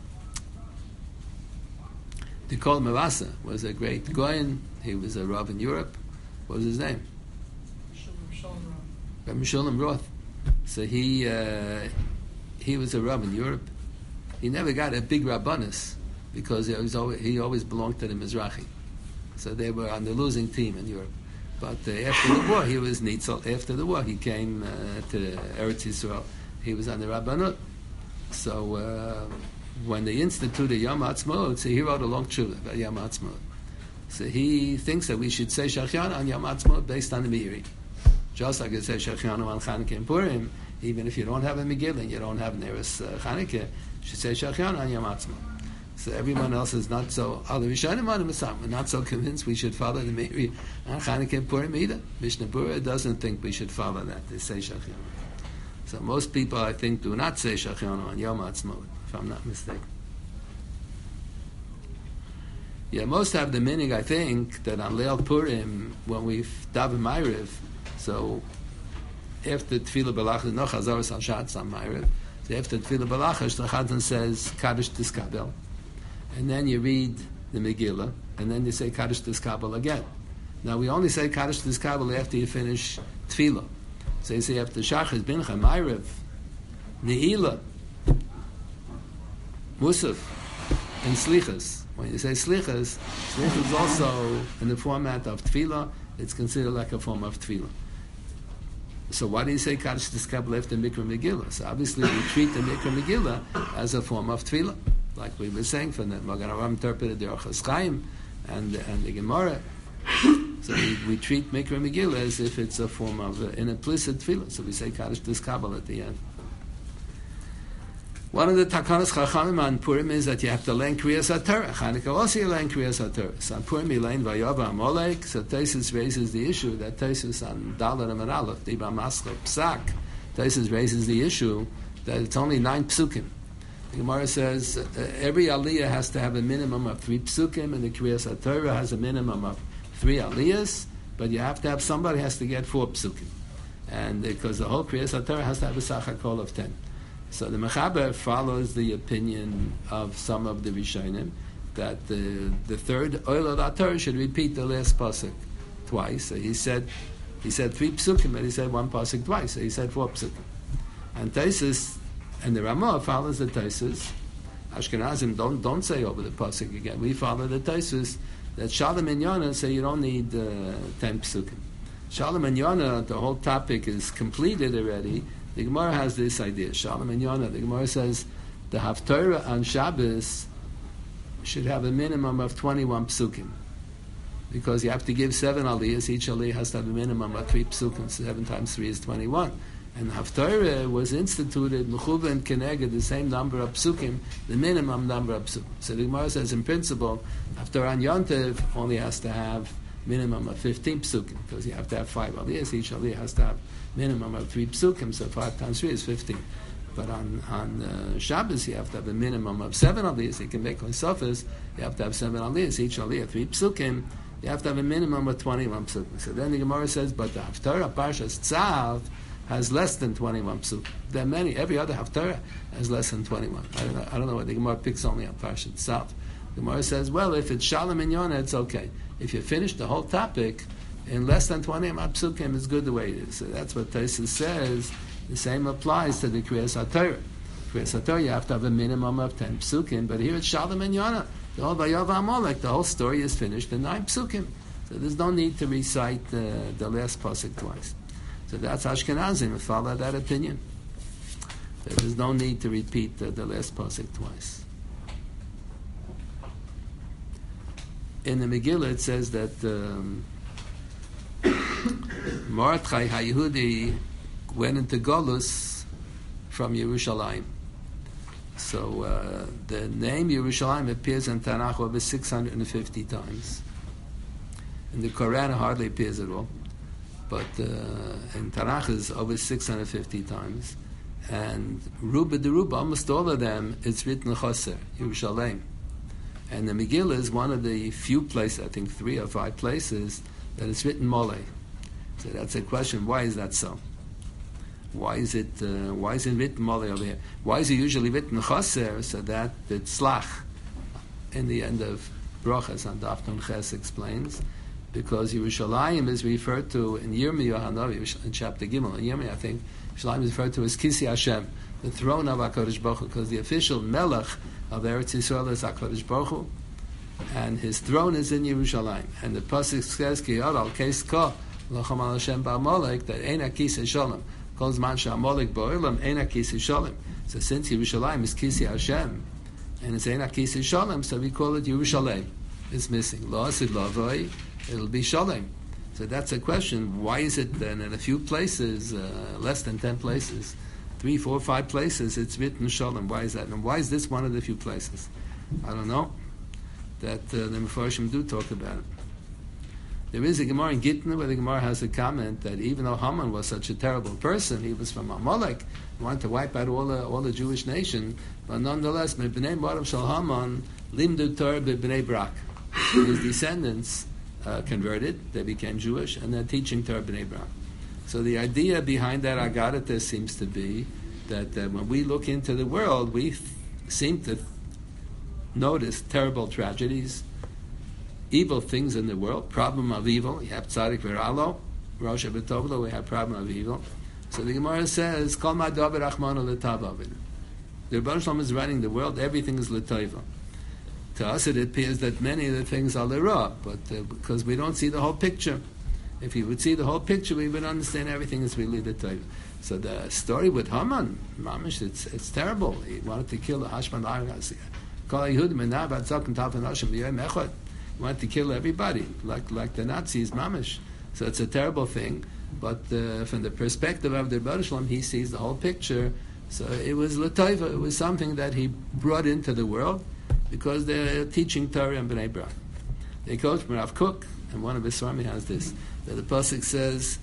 the Kol Mavasa was a great Goyen. He was a Rav in Europe. What was his name? Rabbi Shalom Roth. So he uh, he was a Rav in Europe. He never got a big Rabbanus because he, was always, he always belonged to the Mizrahi. So they were on the losing team in Europe. But uh, after the war, he was Nitzel. After the war, he came uh, to Eretz Yisrael. He was on the Rabbanut. So uh, when they instituted Yom Ha'atzmaut, so he wrote a long tshuva about Yom Ha'atzmaut. So he thinks that we should say Shechianu on Yom Ha'atzmaut based on the Meiri. Just like it says Shechianu on Chanukah and Purim, even if you don't have a Megillah and you don't have Neres uh, Chanukah, you should say Shechianu on Yom Ha'atzmaut. So everyone else is not so, other Rishonim on the we're not so convinced we should follow the Meiri on Chanukah and Purim either. Mishnah Berurah doesn't think we should follow that. They say Shechianu. So most people, I think, do not say Shechianu on Yom Ha'atzmaut, if I'm not mistaken. Yeah, most have the meaning, I think, that on Leil Purim, when we daven Ma'ariv, so after Tefillah B'lachas, no Chazaros al Shatz on Ma'ariv, so after Tefillah B'lachas, the Chazan says Kaddish Tiskabel, and then you read the Megillah, and then you say Kaddish Tiskabel again. Now we only say Kaddish Tiskabel after you finish Tefillah. So you say after Shachar, Bincha, Ma'ariv, Ne'ilah, Musaf, and Slichas. When you say slichas, slichas is also in the format of tefillah. It's considered like a form of tefillah. So why do you say kaddish tiskabel after mikra megillah? So obviously we treat the mikra megillah as a form of tefillah, like we were saying from the Magen Avraham interpreted the Orchos Chaim and and the Gemara. So we, we treat mikra megillah as if it's a form of uh, an implicit tefillah. So we say kaddish tiskabel at the end. One of the Takanas Chachamim on Purim is that you have to learn Kriyas HaTorah. Chanukah also you learn Kriyas HaTorah. So on Purim you learn Vayova Amalek. So Taisus raises the issue that Taisus on Dalar and Aleph, Diba Maschel, Psak, Taisus raises the issue that it's only nine psukim. The Gemara says uh, every aliyah has to have a minimum of three psukim, and the Kriyas HaTorah has a minimum of three aliyahs, but you have to have somebody has to get four psukim. And because the whole Kriyas HaTorah has to have a Sachakol of ten. So the Mechaber follows the opinion of some of the Rishonim that the the third Oil of Torah should repeat the last pasuk twice. So he said he said three psukim, but he said one pasuk twice. So he said four psukim. And Taisus and the Ramah follows the Taisus. Ashkenazim don't don't say over the pasuk again. We follow the Taisus that Shalom and Yonah say you don't need uh, ten psukim. Shalom and Yonah, the whole topic is completed already. The Gemara has this idea, Shalom and Yonah. The Gemara says the Haftarah on Shabbos should have a minimum of twenty-one psukim, because you have to give seven aliyahs. Each aliyah has to have a minimum of three psukim. Seven times three is twenty-one. And Haftarah was instituted, Mechuva and Keneged, the same number of psukim, the minimum number of psukim. So the Gemara says, in principle, Haftarah on Yontev only has to have minimum of fifteen psukim, because you have to have five aliyahs. Each aliyah has to have minimum of three psukim, so five times three is fifteen. But on on uh, Shabbos, you have to have a minimum of seven aliyahs. You can make on Sofas, you have to have seven aliyahs. Each aliyah, three psukim, you have to have a minimum of twenty-one psukim. So then the Gemara says, but the Haftarah, Parshas Tzav, has less than twenty-one psukim. There are many, every other Haftarah has less than twenty-one. I don't know, I don't know why the Gemara picks only on Parshas Tzav. The Gemara says, well, if it's Shalom and Yonah, it's okay. If you finish the whole topic in less than twenty-one psukim, it's good the way it is. So that's what Taisus says. The same applies to the Kriyas HaTorah. Kriyas HaTorah, you have to have a minimum of ten psukim, but here it's Shalom and Yonah. The whole Vayova Amalek, the whole story is finished in nine psukim. So there's no need to recite uh, the last pasuk twice. So that's Ashkenazim who follow that opinion. So there's no need to repeat uh, the last pasuk twice. In the Megillah it says that um, Mordechai HaYehudi went into Golus from Yerushalayim. So uh, the name Yerushalayim appears in Tanakh over six hundred fifty times. In the Quran it hardly appears at all. But uh, in Tanakh is over six hundred fifty times. And Ruba de Ruba, almost all of them, it's written Choser, Yerushalayim. And the Megillah is one of the few places, I think three or five places, that it's written Mole. So that's a question, why is that so? Why is it uh, why is it written Mole over here? Why is it usually written Choser, so that it's Slach in the end of Brachas, and Daf Nun Ches explains? Because Yerushalayim is referred to in Yirmiyah Hanavi, in chapter Gimel, in Yirmiyah I think, Yerushalayim is referred to as Kisi Hashem, the throne of HaKadosh Baruch Hu, because the official Melech of Eretz Yisrael is HaKadosh Baruch Hu, and his throne is in Yerushalayim. And the pasuk says, Ki Yadal Keis Ka L'cham Al Hashem Ba'amalek, that Ein HaKis Shalom, Kol Zman Sha'amalek Ba'olam, Ein HaKis Shalom. So since Yerushalayim is Kisi Hashem, and it's Ein HaKis Shalom, so we call it Yerushalayim. It's missing. Lo Asid Lavoi, it'll be Shalom. So that's a question. Why is it then in a few places, uh, less than ten places, three, four, five places, it's written Shalom? Why is that? And why is this one of the few places? I don't know. That uh, the Mefarshim do talk about it. There is a Gemara in Gittin where the Gemara has a comment that even though Haman was such a terrible person, he was from Amalek, he wanted to wipe out all the, all the Jewish nation, but nonetheless, B'nei Marav Shal Haman, Limdu Torah B'nei Brak. His descendants uh, converted, they became Jewish, and they're teaching Torah B'nei Brak. So the idea behind that Agadata seems to be that uh, when we look into the world, we th- seem to notice terrible tragedies, evil things in the world, problem of evil. You have Tzadik V'Ralo, Rosh B'Tovlo, we have problem of evil. So the Gemara says, Kol Ma David Rachmana L'Tavavid. The Rebbe Shalom is running the world, everything is L'Tova. To us it appears that many of the things are L'Ra, but uh, because we don't see the whole picture. If we would see the whole picture, we would understand everything is really L'Tova. So the story with Haman, Mamish, it's, it's terrible. He wanted to kill the Hashman Argas. He wanted to kill everybody, like like the Nazis, mamish. So it's a terrible thing. But uh, from the perspective of the Rebbe Shalom, he sees the whole picture. So it was l'toiva. It was something that he brought into the world because they're teaching Torah and Bnei Brak. They quote from Rav Kook, and one of his Swami has this, that the pasuk says,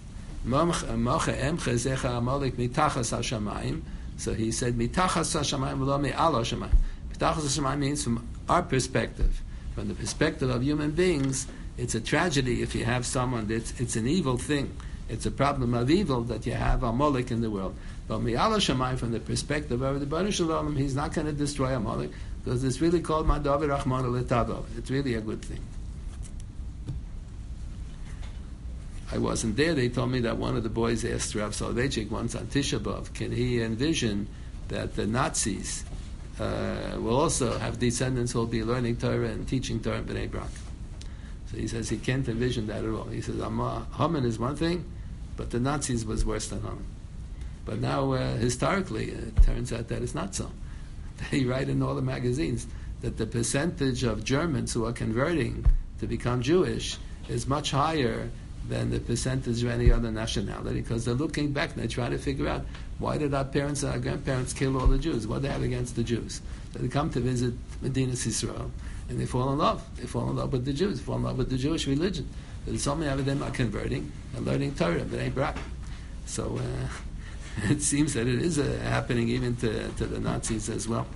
so he said, mitachas hashamayim v'lo me'al hashamayim. Mitachas hashamayim means from our perspective. From the perspective of human beings, it's a tragedy if you have someone that's, it's an evil thing. It's a problem of evil that you have Amalek in the world. But Mi'ala Shamayim, from the perspective of the Baruch Shalom, he's not going to destroy Amalek because it's really called Madavi Rachmana L'Tavo. It's really a good thing. I wasn't there. They told me that one of the boys asked Rav Soloveitchik once on Tisha B'Av, can he envision that the Nazis Uh, will also have descendants who will be learning Torah and teaching Torah in Bnei Brak. So he says he can't envision that at all. He says Haman is one thing, but the Nazis was worse than Haman. But now, uh, historically, it turns out that it's not so. They write in all the magazines that the percentage of Germans who are converting to become Jewish is much higher than the percentage of any other nationality, because they're looking back and they're trying to figure out, why did our parents and our grandparents kill all the Jews? What do they have against the Jews? So they come to visit Medina Yisrael, and they fall in love. They fall in love with the Jews, fall in love with the Jewish religion. So so many of them are converting and learning Torah, but ain't brak. So uh, it seems that it is uh, happening even to, to the Nazis as well.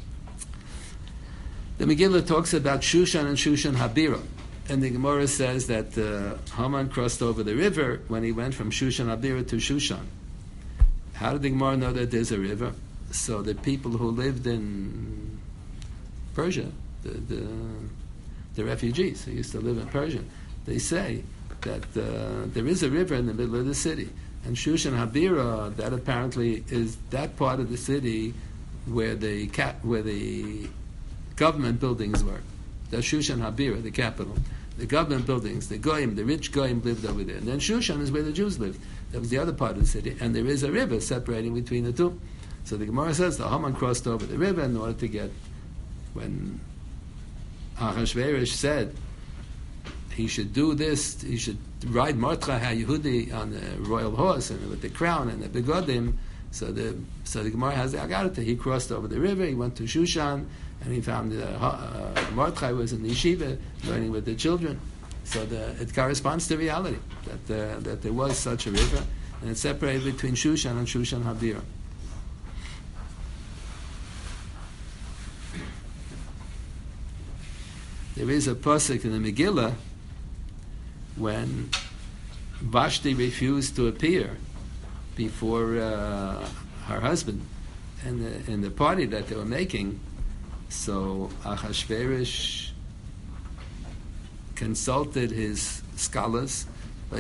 The Megillah talks about Shushan and Shushan Habira. And the Gemara says that uh, Haman crossed over the river when he went from Shushan Habira to Shushan. How did the Gemara know that there's a river? So the people who lived in Persia, the the, the refugees who used to live in Persia, they say that uh, there is a river in the middle of the city. And Shushan Habira, that apparently is that part of the city where the cap, where the government buildings were. That's Shushan Habira, the capital. the government buildings, the goyim, the rich goyim lived over there. And then Shushan is where the Jews lived. That was the other part of the city. And there is a river separating between the two. So the Gemara says the Haman crossed over the river in order to get, when Ahasuerus said he should do this, he should ride Mordechai HaYehudi on the royal horse and with the crown and the begodim. So the so the Gemara has the Agarta. He crossed over the river. He went to Shushan, and he found uh, uh, Mordechai was in the yeshiva learning with the children. So the, it corresponds to reality that uh, that there was such a river, and it's separated between Shushan and Shushan Habira. There is a pasuk in the Megillah when Vashti refused to appear before uh, her husband in the, in the party that they were making. So Achashverosh consulted his scholars. What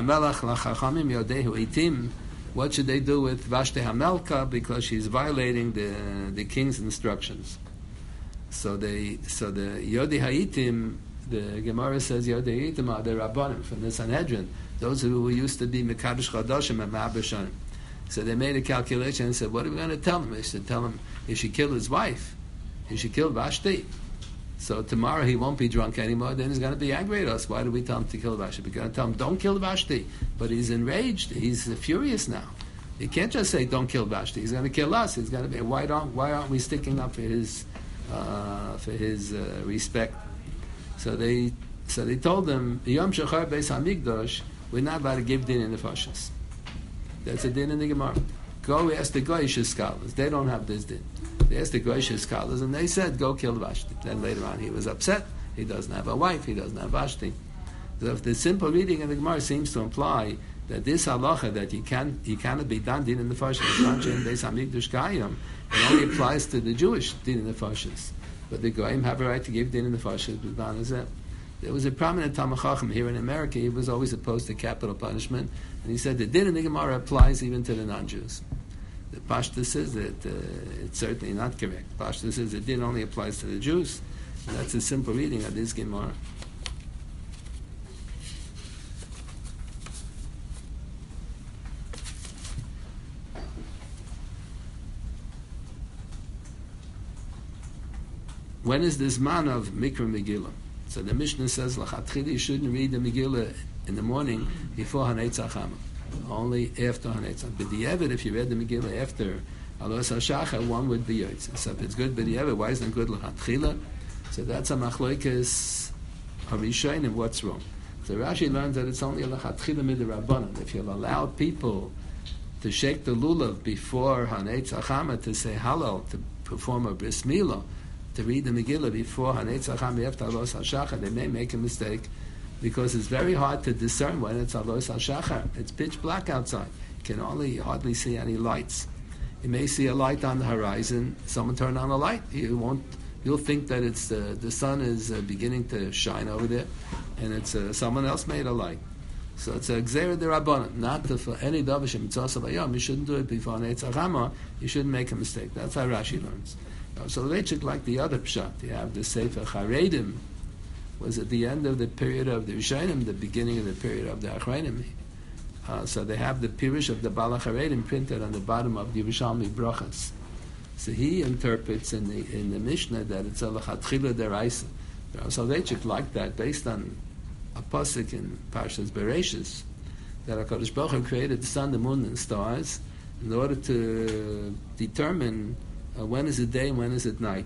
should they do with Vashti Hamelka, because she's violating the the king's instructions? So they so the Yodi Ha'itim, the Gemara says Yodi Ha'itim are the Rabbanim from the Sanhedrin, those who used to be Mekadosh Chadashim and Ma'abashanim. So they made a calculation and said, what are we going to tell him? They should tell him he should kill his wife. He should kill Vashti. So tomorrow he won't be drunk anymore. Then he's going to be angry at us. Why do we tell him to kill Vashti? We're going to tell him, don't kill Vashti. But he's enraged. He's furious now. He can't just say, don't kill Vashti. He's going to kill us. He's going to be, why don't, why aren't we sticking up for his, uh, for his uh, respect? So they, so they told him, Yom Shachar Beis Hamikdash, we're not allowed to give din in the fashas. That's a din in the Gemara. Go ask the Goyish scholars. They don't have this din. They asked the Goyish scholars, and they said, go kill Vashti. Then later on he was upset. He doesn't have a wife. He doesn't have Vashti. So if the simple reading of the Gemara seems to imply that this halacha, that you can he cannot be done din in the fashas, it only applies to the Jewish din in the fashas. But the Goyim have a right to give din in the fashas. There was a prominent Talmid Chacham here in America. He was always opposed to capital punishment, and he said the din in the Gemara applies even to the non-Jews. The Pashta says that uh, it's certainly not correct. Pashta says the din only applies to the Jews, and that's a simple reading of this Gemara. When is this man of Mikra Megillah? So the Mishnah says, L'chatchila, you shouldn't read the Megillah in the morning before Hanetzach Hama. Only after Hanetzach. But the Evid, if you read the Megillah after Alos HaShachar, one would be Yotze. So if it's good by the Evid, why isn't it good L'chatchila? So that's a Machloikes Harishain, and what's wrong? So Rashi learns that it's only a L'chatchila Midrabbanan. If you'll allow people to shake the lulav before Hanetzach Hama, to say Halal, to perform a Bris Milah, to read the Megillah before Hanetzach Hama after Alos HaShachar, they may make a mistake, because it's very hard to discern when it's Alos HaShachar. It's pitch black outside. You can only hardly see any lights. You may see a light on the horizon. Someone turn on a light. You won't. You'll think that it's uh, the sun is uh, beginning to shine over there, and it's uh, someone else made a light. So it's a Gzeira D'Rabbanan. Not to, for any Davashim Mitzvah Bayom. You shouldn't do it before Hanetzach Hama. You shouldn't make a mistake. That's how Rashi learns. So Leichik, like the other pshat, you have the Sefer Charedim, was at the end of the period of the Rishonim, the beginning of the period of the Achreinim. Uh, so they have the Pirush of the Bala Charedim printed on the bottom of the Yerushalmi Brachas. So he interprets in the in the Mishnah that it's a L'chatchila Deraisa. So Leichik like that, based on a pasuk in Parshas Bereshis, that HaKadosh Baruch Hu created the sun, the moon, and stars in order to determine Uh, when is it day and when is it night?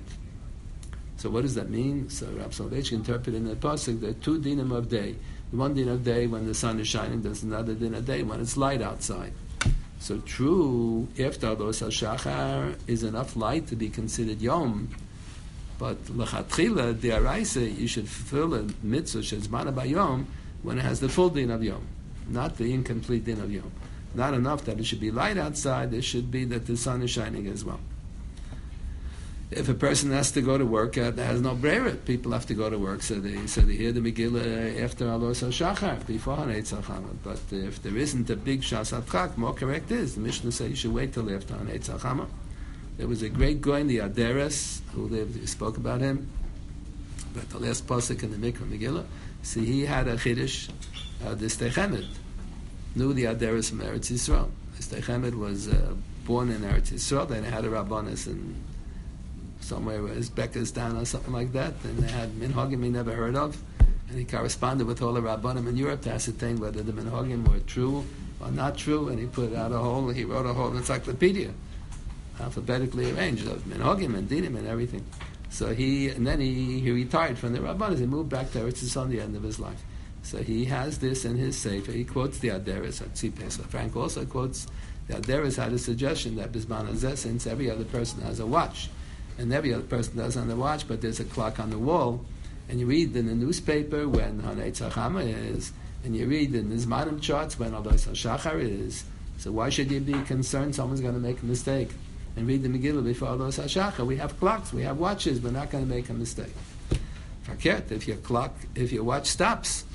So what does that mean? So Rav Soloveitchik interpreted in the pasuk there are two dinim of day. One din of day when the sun is shining, there's another din of day when it's light outside. So true, after Alos HaShachar is enough light to be considered Yom, but L'chatchila, the Araisa, you should fulfill a mitzvah Shezmana Bayom when it has the full din of Yom, not the incomplete din of Yom. Not enough that it should be light outside, it should be that the sun is shining as well. If a person has to go to work, uh, there has no brera. People have to go to work, so they so they hear the Megillah after Alos HaShachar, before Hanetzach Hama. But if there isn't a big Shas Atchak, more correct is the Mishnah says you should wait till after Hanetzach Hama. There was a great guy in the Aderes who lived. We spoke about him. But the last pasuk in the Mikra Megillah, See, he had a chiddush. Uh, the Steichemet knew the Aderes from Eretz Yisrael. The Steichemet was uh, born in Eretz Yisrael. They had a Rabbanis in somewhere where Uzbekistan or something like that, and they had minhagim he never heard of, and he corresponded with all the Rabbanim in Europe to ascertain whether the minhagim were true or not true, and he put out a whole, he wrote a whole encyclopedia, alphabetically arranged of minhagim and dinim and everything. So he, and then he, he retired from the Rabbanis. He moved back to Eretz Yisrael at the end of his life. So he has this in his sefer. He quotes the Aderes at Tzipes. Frank also quotes the Aderes had a suggestion that Bisman Hazeh, since every other person has a watch, and every other person does on the watch, but there's a clock on the wall, and you read in the newspaper when Hanei Tzachama is, and you read in the Zmanim charts when Alois HaShachar is, so why should you be concerned someone's going to make a mistake and read the Megillah before Alois HaShachar? We have clocks, we have watches, we're not going to make a mistake. Fakert, if your clock, if your watch stops,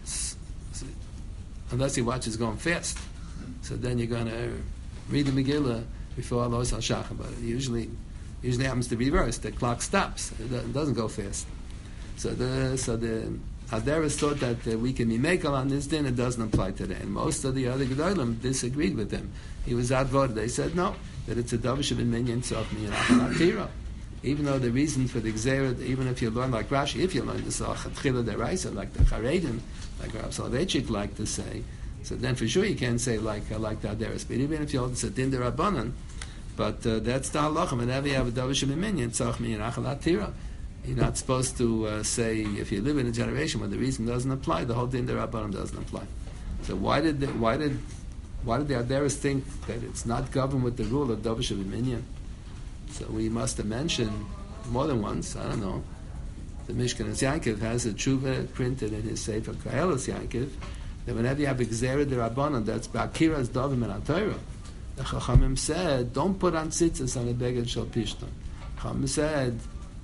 unless your watch is going fast, so then you're going to read the Megillah before Alois HaShachar, but usually Usually happens to reverse. The clock stops. It doesn't go fast. So the so the Aderes thought that uh, we can be makel on this din. It doesn't apply today. And most of the other gedolim disagreed with him. He was outvoted. They said no, that it's a davish of a minyan tzaf miyan. Even though the reason for the gzera, even if you learn like Rashi, if you learn the Sachatchila Deraisa, like the Charedim, like Rav Soloveitchik like to say, so then for sure you can't say like uh, like the Aderes. But even if you hold it's a din derabanan. But uh, that's the halacha. Whenever you have a davish minyan, tzach minyan achalat tira. You're not supposed to uh, say if you live in a generation when the reason doesn't apply, the whole din derabanan doesn't apply. So why did the, why did why did the Aderes think that it's not governed with the rule of davish minyan? So we must have mentioned more than once. I don't know. The Mishkanas Yaakov has a tshuva printed in his sefer Koheles Yaakov that whenever you have a gzera derabanan, that's ba'kiras davim and atayra. The Chachamim said, don't put on tzitzis on a beged shel pishton. Chachamim said,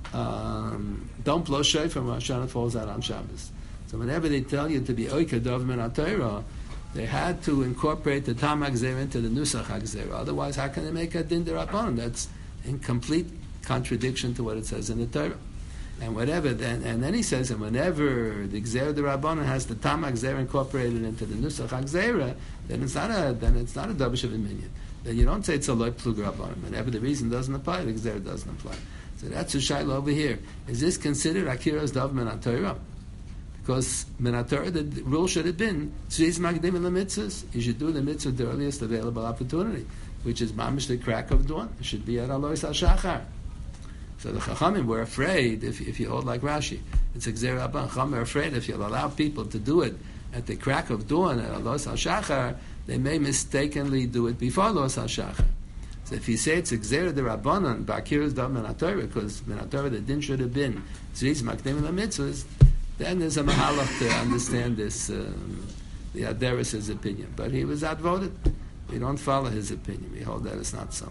um, don't blow shofar when Hashanah falls out on Shabbos. So whenever they tell you to be oikad of min atayra, they had to incorporate the tam hagzera into the nusach hagzera. Otherwise, how can they make a din derabanan? That's in complete contradiction to what it says in the Torah. And whatever, then, and then he says, and whenever the Gzera D'Rabbanan has the Tam HaGzera incorporated into the Nusach HaGzera, then it's not a then it's not a Davish of a minyan. Then you don't say it's a Loi Plug Rabbanan. Whenever the reason doesn't apply, the Gzera doesn't apply. So that's a shayla over here. Is this considered Akira's Dav Min Torah? Because Min Torah, the rule should have been Tzriz Magdim in the mitzvahs. You should do the mitzvah at the earliest available opportunity, which is mamish the crack of dawn. It should be at Alois HaShachar. So the Chachamim were afraid, if, if you hold like Rashi, it's a Gzera Rabban. Chachamim are afraid if you'll allow people to do it at the crack of dawn at Alois HaShachar, they may mistakenly do it before Alois HaShachar. So if you say it's a Gzera D'Rabbanan, Ba'akirus Dav Min HaTorah, because Min HaTorah the din should have been Tzriz Makdim LaMitzvahs, then there's a mahalach to understand this, um, the Aderes' opinion. But he was outvoted. We don't follow his opinion. We hold that it's not so.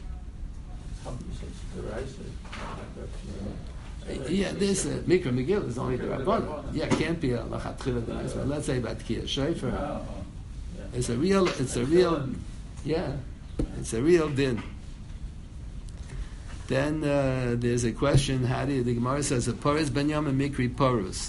Yeah, this uh, Mikra Megillah is only the Rabbanan. Yeah, it can't be a Lachatchila D'Oraisa. Let's say about Kiyah Shofar. It's a real, it's a real, yeah, it's a real din. Then uh, there's a question, how do you, the Gemara says, a Porus Ben Yom and Mikri Porus.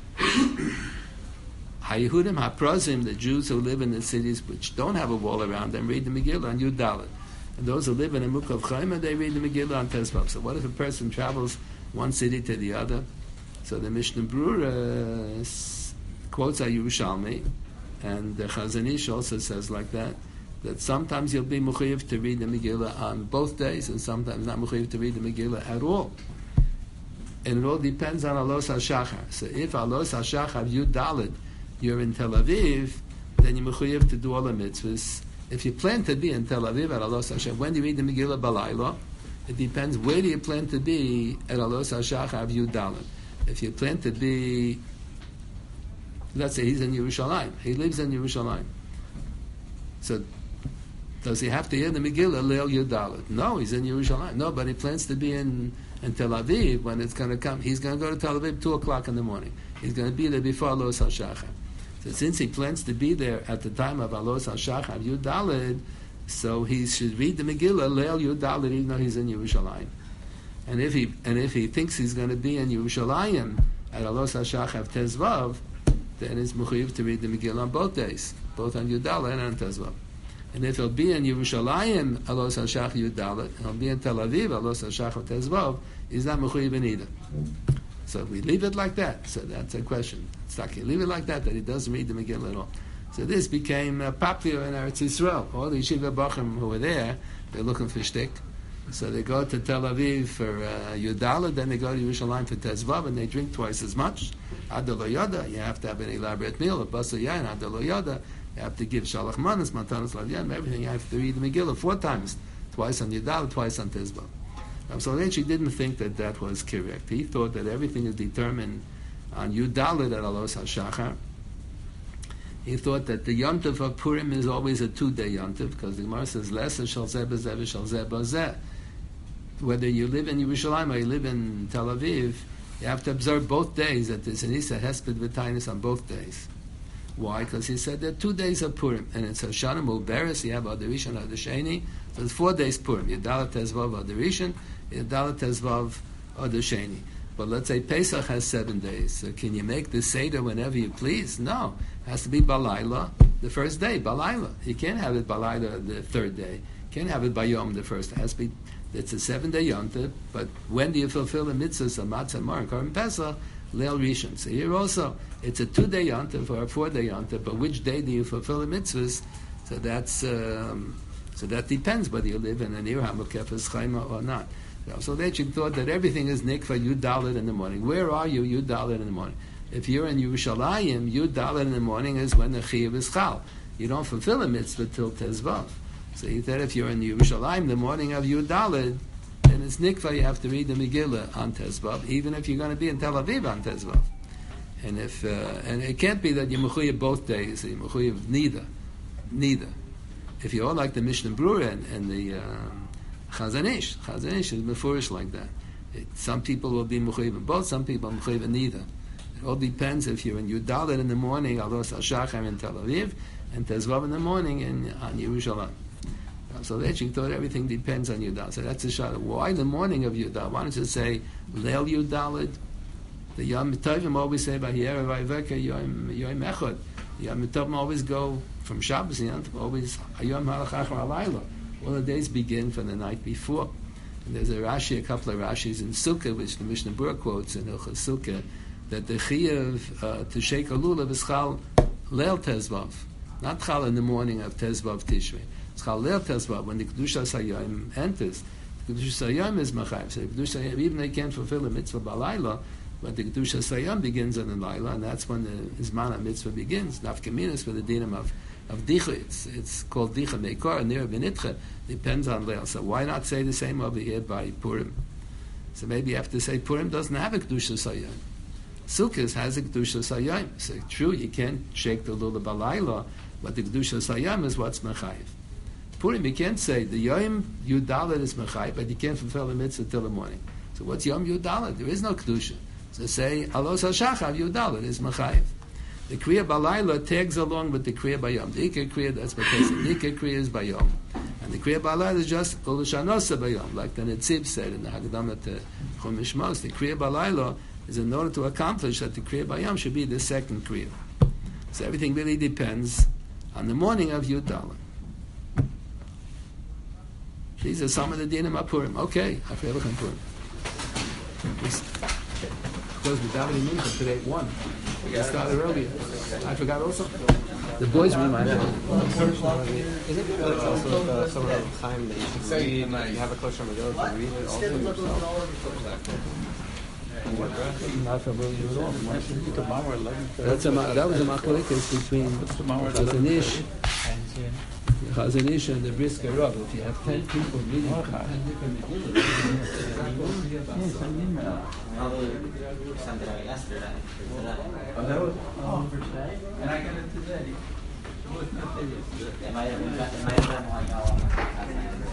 HaYehudim HaPrazim, the Jews who live in the cities which don't have a wall around them, read the Megillah on Yud Dalet. And those who live in a Mukhav Chayma, they read the Megillah on Tezvav. So what if a person travels one city to the other? So the Mishnah Berurah uh, quotes a Yerushalmi, and the Chazon Ish also says like that, that sometimes you'll be Mechuyev to read the Megillah on both days, and sometimes not Mechuyev to read the Megillah at all. And it all depends on Alos HaShachar. So if Alos HaShachar Yud Daled, you're in Tel Aviv, then you're Mechuyev to do all the mitzvahs. If you plan to be in Tel Aviv at Alos HaShachar, when do you read the Megillah Balayla? It depends where do you plan to be at Alos HaShachar Yud Daled. If you plan to be, let's say he's in Yerushalayim, he lives in Yerushalayim. So does he have to hear the Megillah Leil Yud Daled? No, he's in Yerushalayim. No, but he plans to be in, in Tel Aviv when it's going to come. He's going to go to Tel Aviv two o'clock in the morning. He's going to be there before Alos HaShachar. So since he plans to be there at the time of Alos HaShachar Yud Daled, so he should read the Megillah Leil Yud Daled even though he's in Yerushalayim. And if he and if he thinks he's going to be in Yerushalayim at Alos HaShachar Tezvav, then it's mechuyev to read the Megillah on both days, both on Yudala and on Tezvav. And if it'll be in Yerushalayim, Alos HaShach Yudala, and it'll be in Tel Aviv, Alos HaShach Tezvav, he's not mechuyev in either. So we leave it like that. So that's a question. It's like you leave it like that, that he doesn't read the Megillah at all. So this became uh, popular in Eretz Yisrael. All the Yeshiva Bachim who were there, they're looking for shtick. So they go to Tel Aviv for uh, Yudala, then they go to Yerushalayim for Tezvav, and they drink twice as much. Adelo Yoda, you have to have an elaborate meal, a basa yain, Adelo Yoda, you have to give Shalach Manas, Matanas Lavyan, everything. You have to read the Megillah four times, twice on Yudala, twice on Tezvav. Um, so they actually didn't think that that was correct. He thought that everything is determined on Yudalit at Alos HaShachar. He thought that the Yom Tov of Purim is always a two-day Yom Tov, because the Gemara says, Lesa shal zeh b'zeh v'shal zeh b'zeh. Whether you live in Yerushalayim or you live in Tel Aviv, you have to observe both days that there's an Isa Hesped V'Tainus on both days. Why? Because he said there are two days of Purim, and it's Hoshana Mu'beres, you have Adar Rishon, Adar Sheni, so it's four days Purim. Yudala Tezvav Adar Rishon, Yudala Tezvav Adar Sheni. But let's say Pesach has seven days. So can you make the Seder whenever you please? No. It has to be Balayla, the first day, Balayla. You can't have it Balayla the third day. You can't have it Bayom the first. It has to be, it's a seven-day Yom Tov, but when do you fulfill the mitzvahs of Matzah, Mar, and Korban Pesach? Leil Rishon. So here also, it's a two-day Yom Tov or a four-day Yom Tov, but which day do you fulfill the mitzvahs? So that's, um, so that depends whether you live in an Ir HaMukefes Chayma or not. So they actually thought that everything is nikva Yud Dalet in the morning. Where are you? Yud Dalet in the morning. If you're in Yerushalayim, Yud Dalet in the morning is when the Chiyuv is Chal. You don't fulfill a mitzvah till Tezvav. So he said if you're in Yerushalayim, the morning of Yud Dalet, then it's nikva, you have to read the Megillah on Tezvav, even if you're going to be in Tel Aviv on Tezvav. And if uh, and it can't be that you're mechuyev both days, you're mechuyev neither. Neither. If you're all like the Mishnah Brura and, and the um, Chazon Ish. Chazon Ish is mefurish like that. It, some people will be mechuyev in both, some people are mechuyev in neither. It all depends if you're in Yudalit in the morning, Alos HaShachar in Tel Aviv, and Tezvav in the morning in on Yerushalayim. So they actually thought everything depends on Yudalit. So that's the shot. Why the morning of Yudalit? Why don't you say Leil Yudalit? The Yom Tovim always say by Yerev Vayveka Yom Yom Echad. Yom Tovim always go from Shabbos and always Yom Halachach Alayla. All the days begin from the night before. And there's a Rashi, a couple of Rashis in Sukkah, which the Mishnah Berurah quotes in Hilchos Sukkah, that the Chiyav uh, to shake a lulav is Chal Leil Tezvav, not Chal in the morning of Tezvav Tishrei. It's Chal Leil Tezvav when the Kedushas Hayom enters. The Kedushas Hayom is Machayev. So the Kedushas Hayom, even they can't fulfill a mitzvah Balayla, but the Kedushas Hayom begins on the Laila, and that's when the Zman mitzvah begins. Nafkaminas for the dinim of of Dicha. It's, it's called Dicha Meikor, and Nira Benitcha depends on Leil. So why not say the same over here by Purim? So maybe you have to say Purim doesn't have a Kedushas Hayom. Sukkot has a Kedushas Hayom. So true, you can't shake the Lulav Balayla, but the Kedushas Hayom is what's Mechayev. Purim, you can't say the Yom Yudalit is Mechayev, but you can't fulfill the mitzvah till the morning. So what's Yom Yudalit? There is no Kedusha. So say Alos HaShachar Yudalit is Mechayev. The Kriya Balayla tags along with the Kriya Bayom. The Ikar Kriya, that's what they say. The Ikar Kriya is Bayom. And the Kriya Balayla is just Ulushanosa Bayom, like the Netzib said in the Haggadah to Chumash Mos. The Kriya Balayla is in order to accomplish that the Kriya Bayom should be the second Kriya. So everything really depends on the morning of Yud Dalet. These are some of the dinim of Purim. Okay, I feel like Purim. Because the Davening Mincha today at one. We started earlier. I forgot also. The boys reminded me. Is it good? It's also the some of the time that you should read. You have a kosher Megillah to read it also yourself. Not familiar at all. That's a, that was a machlokes between Chazon Ish, Chazon Ish and the Brisker Rav. If you have ten people reading from ten different Megillah, Sent it out yesterday. Oh, that was oh, for today? And I got it today. It might have been, it might have been like, oh,